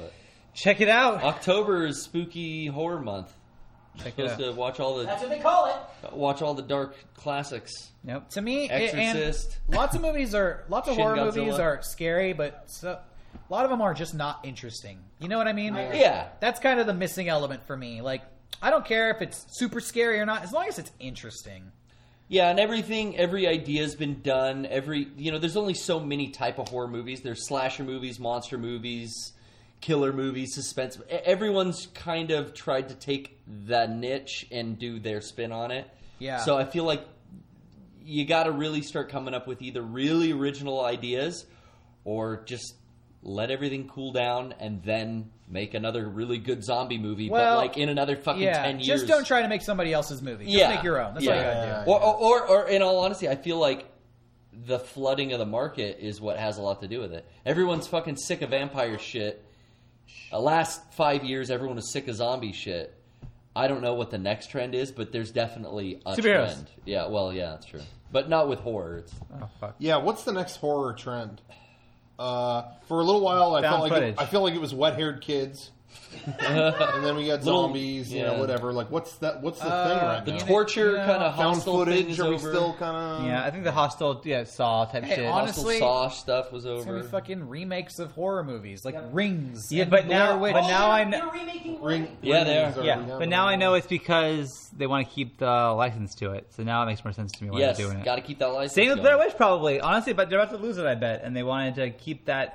Check it out. October is spooky horror month. Check it Supposed out. to watch all the That's what they call it. dark classics. Yep. To me, Exorcist. and lots of Shin horror Godzilla. movies are scary, but a lot of them are just not interesting. You know what I mean? Yeah. That's kind of the missing element for me. Like, I don't care if it's super scary or not, as long as it's interesting. Yeah, and every idea's been done. There's only so many type of horror movies. There's slasher movies, monster movies, killer movies, suspense. Everyone's kind of tried to take the niche and do their spin on it. Yeah. So I feel like you got to really start coming up with either really original ideas or just let everything cool down and then make another really good zombie movie, Well, but like in another fucking 10 years. Just don't try to make somebody else's movie. Just make your own. That's all you gotta do. Or in all honesty, I feel like the flooding of the market is what has a lot to do with it. Everyone's fucking sick of vampire shit. Last 5 years, everyone was sick of zombie shit. I don't know what the next trend is, but there's definitely a Superheroes. trend. Yeah, well, yeah, that's true. But not with horror. It's, Yeah, what's the next horror trend? For a little while, I Found footage. felt like it was wet-haired kids, and then we got zombies, yeah. whatever. Like, what's the thing right the now? torture kind of Found hostile thing footage? is Are we over. still kind of? Yeah, I think the Hostel, Saw type Hey, shit. honestly- Hostile Saw stuff was It's gonna over. be fucking remakes of horror movies, like Rings. Yeah, and but Blair now- Witch. but now I they're know- remaking Ring, Yeah, they are. Yeah, but now I know it's because they want to keep the license to it. So now it makes more sense to me why Yes, they're doing it. got to keep that license. Same with going. Blair Witch, probably. Honestly, but they're about to lose it, I bet. And they wanted to keep that.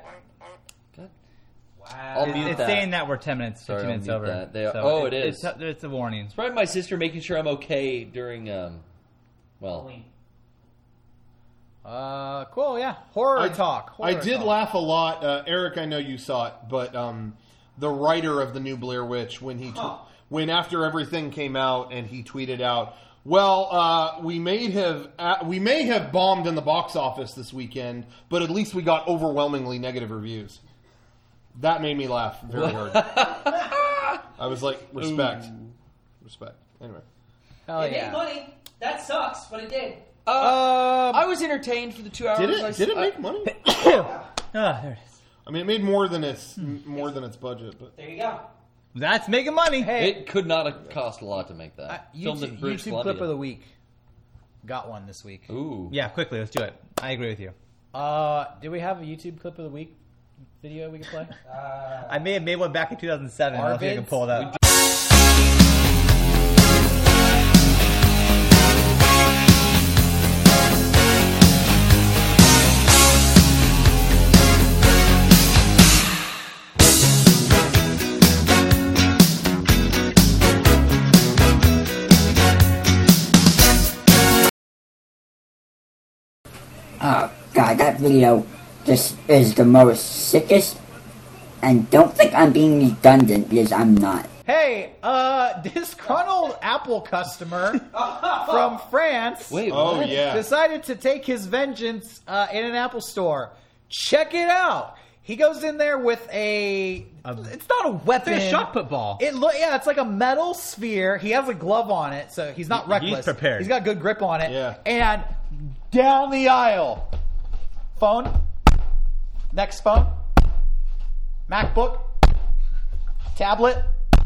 I'll mute It's that. saying that we're 10 minutes, Sorry, 15 minutes I'll mute over. that. They are- So oh, it is. It's a warning. It's probably my sister making sure I'm okay during, Cool, yeah. Horror talk. I Horror did talk. laugh a lot. Eric, I know you saw it, but the writer of the new Blair Witch, when after everything came out and he tweeted out, "Well, we may have bombed in the box office this weekend, but at least we got overwhelmingly negative reviews." That made me laugh very hard. I was like, respect. Anyway. Hell It yeah. made money. That sucks, but it did. I was entertained for the 2 hours. Did it make money? Ah, there it is. I mean, it made more than its budget, but There you go. That's making money. Hey, It could not have cost a lot to make that. Filmed in YouTube, British YouTube Columbia. clip of the week. Got one this week. Ooh. Yeah, quickly, let's do it. I agree with you. Do we have a YouTube clip of the week video we can play? I may have made one back in 2007. I don't know if you can Arvids? pull it up. Oh, God, that video just is the most sickest. And don't think I'm being redundant, because I'm not. Hey, disgruntled Apple customer from France Wait, oh what? yeah, decided to take his vengeance in an Apple store. Check it out. He goes in there with it's not a weapon. It's a shot put ball. It's like a metal sphere. He has a glove on it, so he's not reckless. prepared. He's got good grip on it. Yeah. And down the aisle. Phone. Next phone. MacBook. Tablet.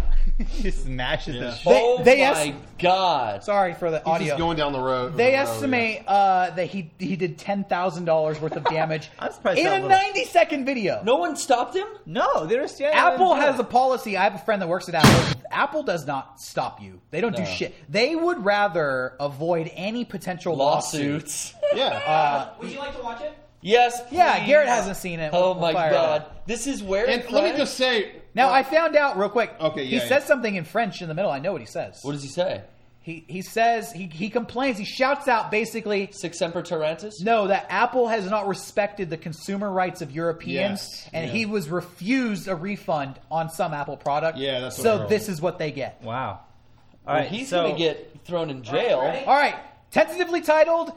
He smashes Yeah. the shit. Oh They my God. Sorry for the he's audio. just going down the road. They the road, estimate that he did $10,000 worth of damage I'm surprised in that a little. 90-second video. No one stopped him? No, they were standing. Apple has a policy. I have a friend that works at Apple. Apple does not stop you. They don't do No. shit. They would rather avoid any potential lawsuits. Lawsuits. Yeah, Would you like to watch it? Yes. Yeah, please. Garrett hasn't seen it. Oh We'll my fire it God. up. This is where. and in let me France? just say, Now, I found out real quick. Okay, he yeah, says yeah. something in French in the middle. I know what he says. What does he say? He says, he complains, he shouts out basically, Sic Semper Tyrantus? no, that Apple has not respected the consumer rights of Europeans, Yes, and yeah. he was refused a refund on some Apple product. Yeah, that's what I so heard. this is what they get. Wow. All Well, right, he's so going to get thrown in jail. ready? All right, tentatively titled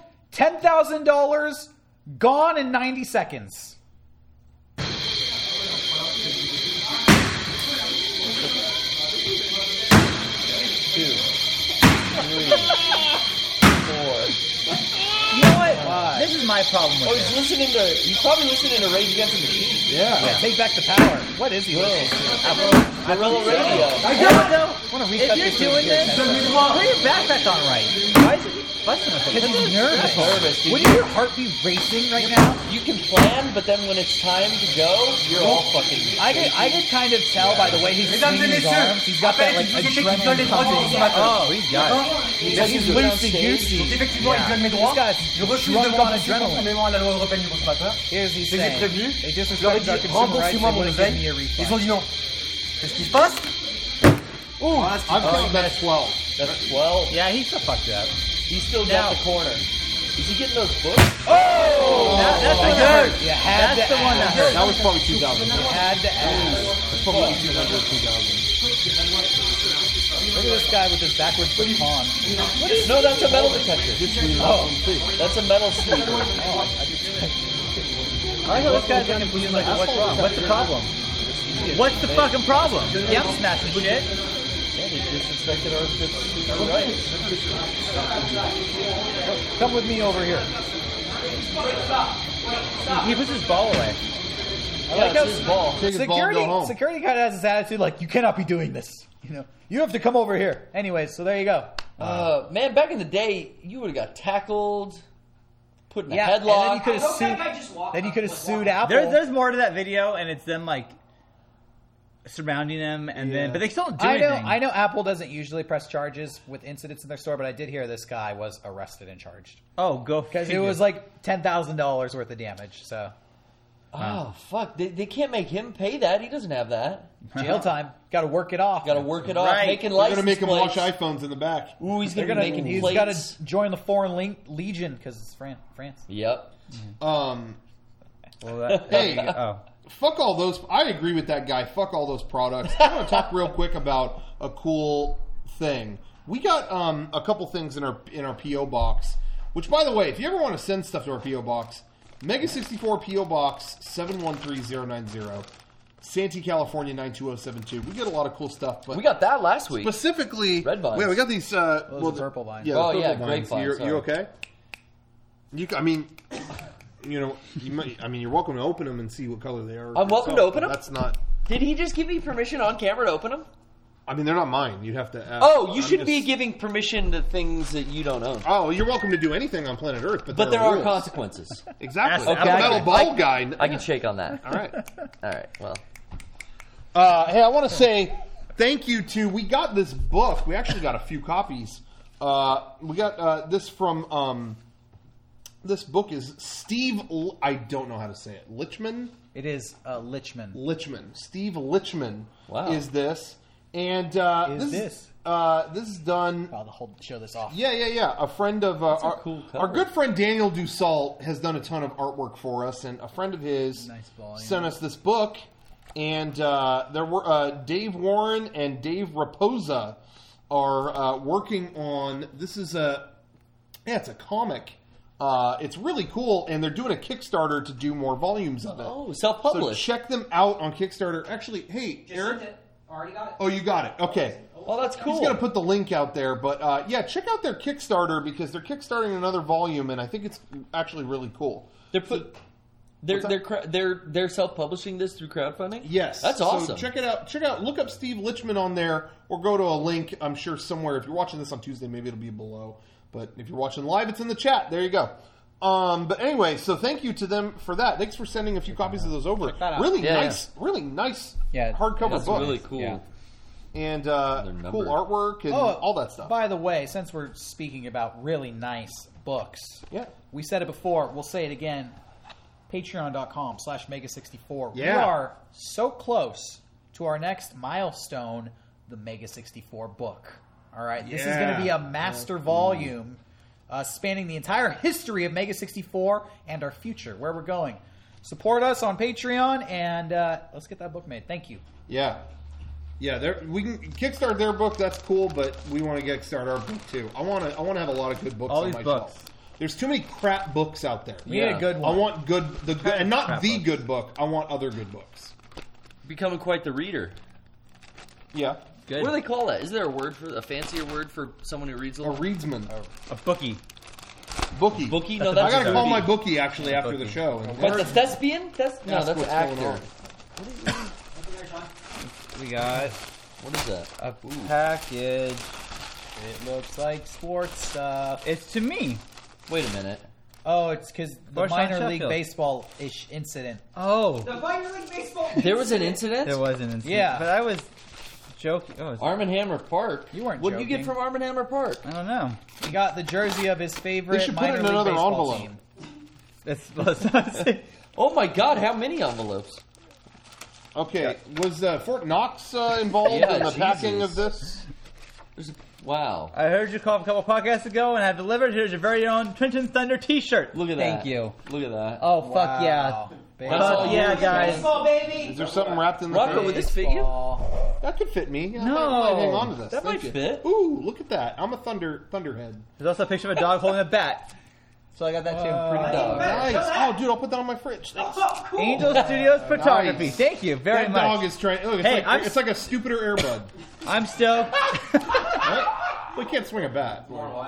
$10,000 gone in 90 seconds. You know what? This is my problem with it. He's probably listening to Rage Against the Machine. Yeah. Take back the power. What is he listening to? Gorilla Radio. If you're doing this, put your backpack on right. Why is it busting us? Because he's nervous. Nervous, dude. Wouldn't your heart be racing right now? You can plan, but then when it's time to go, you're all fucking. I could kind of tell by the way he's swinging his arms. He's got that like adrenaline pumping. Oh, he's got it. He's like he's loosey goosey. Effectivement, il donne mes droits. This guy's Je refuse de drunk on rembourser adrenaline. conformément à la loi européenne du consommateur. Here's he's Je les ai saying. prévenus. They Je leur ai disrespected dit our consumer rights. They remboursez-moi mon wouldn't give éveil. me a refund. Ils ont dit non. Qu'est-ce qui se passe? I've counted that's 12. That's 12. Yeah, he's so fucked up. He's still Now- got the corner. Is he getting those books? That's the one that hurt. You had That's to the one that ask. hurt. That was probably 2,000. You had to ask. That's probably 200 or 2,000. Look at this guy with his backwards baton. No, that's a metal detector. Oh, That's a metal sweeper. I like how this guy's looking confused like, what's wrong? What's the problem? What's the fucking problem? Yeah, I'm smashing shit. Yeah, they disrespected our rights. come with me over here. He puts his ball away. I like how it's his ball. Take his ball and go home. security kind of has this attitude like, you cannot be doing this. You have to come over here. Anyways, so there you go. Man, back in the day, you would have got tackled, put in a Yeah, and headlock. then you could have I sued. hope that guy just walked Then you up could have with sued water. Apple. There's more to that video, and it's them like surrounding them, and then but they still don't do I know. anything. I know. Apple doesn't usually press charges with incidents in their store, but I did hear this guy was arrested and charged Oh, go because it figure. was like $10,000 worth of damage. So Oh, fuck. They can't make him pay that. He doesn't have that. jail time. Got to work it off. Got to work it off. Right. Making They're license going to make him plates. watch iPhones in the back. Ooh, he's They're going to be gonna. making He's plates. got to join the Foreign Legion because it's France. Yep. Well, that, Hey. oh. Fuck all those. I agree with that guy. Fuck all those products. I want to talk real quick about a cool thing. We got a couple things in our PO box. Which, by the way, if you ever want to send stuff to our PO box, Mega 64 PO Box 713090, Santee, California 92072. We get a lot of cool stuff, but We got that last week. specifically Red vines. Wait, we got these. are purple vines. Yeah, Oh, the yeah, purple grape vines. vines, You sorry. okay? I mean, you might. I mean, you're welcome to open them and see what color they are. I'm welcome to yourself, open but them? That's not. Did he just give me permission on camera to open them? I mean, they're not mine. You'd have to ask. Oh, you I'm shouldn't be just- giving permission to things that you don't own. Oh, you're welcome to do anything on planet Earth, but But there are rules. consequences. Exactly. Okay, I'm a I metal can- ball guy. I can shake on that. All right. All right. Well, Hey, I want to say thank you to. We got this book. We actually got a few copies. We got this from. This book is Steve. I don't know how to say it. Lichman. It is Lichman. Lichman. Steve Lichman. Wow. Is this and Is this this? this is done. I'll show this off. Yeah. A friend of our, cool cover. our good friend Daniel Dussault has done a ton of artwork for us, and a friend of his Nice volume. sent us this book. And there were Dave Warren and Dave Raposa are working on. This is it's a comic. It's really cool, and they're doing a Kickstarter to do more volumes of it. oh, So self-published. check them out on Kickstarter. Actually, hey, Eric. Already got it. Oh, you got it. Okay. Oh, that's cool. He's going to put the link out there, but yeah, check out their Kickstarter because they're kickstarting another volume, and I think it's actually really cool. They're self-publishing this through crowdfunding. Yes, that's awesome. So check it out. Check out. Look up Steve Lichman on there, or go to a link. I'm sure somewhere. If you're watching this on Tuesday, maybe it'll be below. But if you're watching live, it's in the chat. There you go. But anyway, so thank you to them for that. Thanks for sending a few copies of those over. that out. Really Yeah, nice, really nice Yeah, hardcover that's book. really cool. Yeah. And numbered. cool artwork and all that stuff. By the way, since we're speaking about really nice books, Yeah. we said it before, we'll say it again. Patreon.com/Mega64. We Yeah. are so close to our next milestone, the Mega 64 book. All right, this is going to be a master volume spanning the entire history of Mega 64 and our future, where we're going. Support us on Patreon, and let's get that book made. Thank you. Yeah. Yeah, we can kickstart their book. That's cool, but we want to kickstart our book too. I want to have a lot of good books All on these my books. shelf. There's too many crap books out there. We need a good I one. want good, and not crap the books. good book. I want other good books. Becoming quite the reader. Yeah, Good. What do they call that? Is there a fancier word for someone who reads a a lot? readsman. A bookie. Bookie. Bookie? No, I that's gotta call Bookie. my bookie actually after the show. And What, the thespian? No, ask that's what's actor. going on. We got What is that? a package. It looks like sports stuff. It's to me. Wait a minute. Oh, it's because the Or Sean minor league Sheffield. baseball-ish incident. Oh, The minor league baseball. There was an incident? there was an incident. Yeah. But I was joking. Oh, Arm & Hammer Park. You weren't What did you get joking. from Arm & Hammer Park? I don't know. He got the jersey of his favorite They should put it minor in league another baseball envelope. team. That's Oh my god, how many envelopes? Okay, was Fort Knox involved Yeah, in the packing Jesus. of this? Wow. I heard you call a couple podcasts ago and have delivered. Here's your very own Trenton Thunder T-shirt. Look at that. Thank you. Look at that. Oh fuck yeah! Baseball. Yeah, guys. Baseball, baby. Is there something wrapped in the Rocco, thing? would this fit you? That could fit me. Yeah, No. I might hang on to this. That Thank might you. fit. Ooh, look at that. I'm a thunderhead. There's also a picture of a dog holding a bat. So I got that too. Pretty dog. Nice. Oh, dude, I'll put that on my fridge. Thanks. Angel Studios Photography. Nice. Thank you very That much. dog is trying. Look, it's, Hey, like, it's like a stupider Airbud. I'm stoked. Right? We can't swing a bat.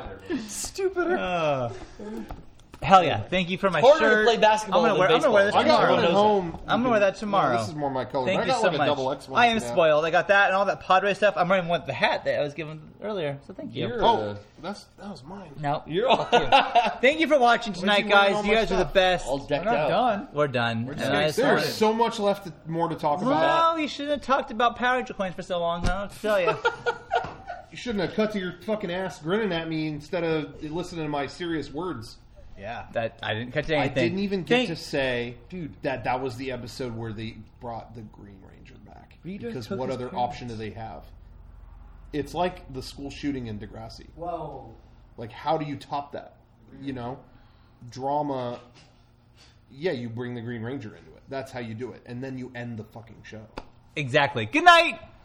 Stupider. Hell yeah! Thank you for my Harder shirt. to play basketball I'm gonna than wear this baseball. I got tomorrow. one at home. I'm gonna wear that tomorrow. No, this is more my color. Thank I you got so like much. a double X one. I am now. spoiled. I got that and all that Padre stuff. I'm wearing the hat that I was given earlier. So thank you. You're Oh, that was mine. No. You're all Thank you for watching tonight, you wearing guys. all You my guys are the stuff? best. all decked We're not out. done. We're done. just And getting I started. There's so much left more to talk about. Well, you shouldn't have talked about Power Ranger coins for so long. I don't know what to tell you. You shouldn't have cut to your fucking ass grinning at me instead of listening to my serious words. Yeah. That I didn't catch I anything. didn't even get to say, dude, that was the episode where they brought the Green Ranger back. Because what other option do they have? It's like the school shooting in Degrassi. Whoa. Like, how do you top that? You know? Drama. Yeah, you bring the Green Ranger into it. That's how you do it. And then you end the fucking show. Exactly. Good night.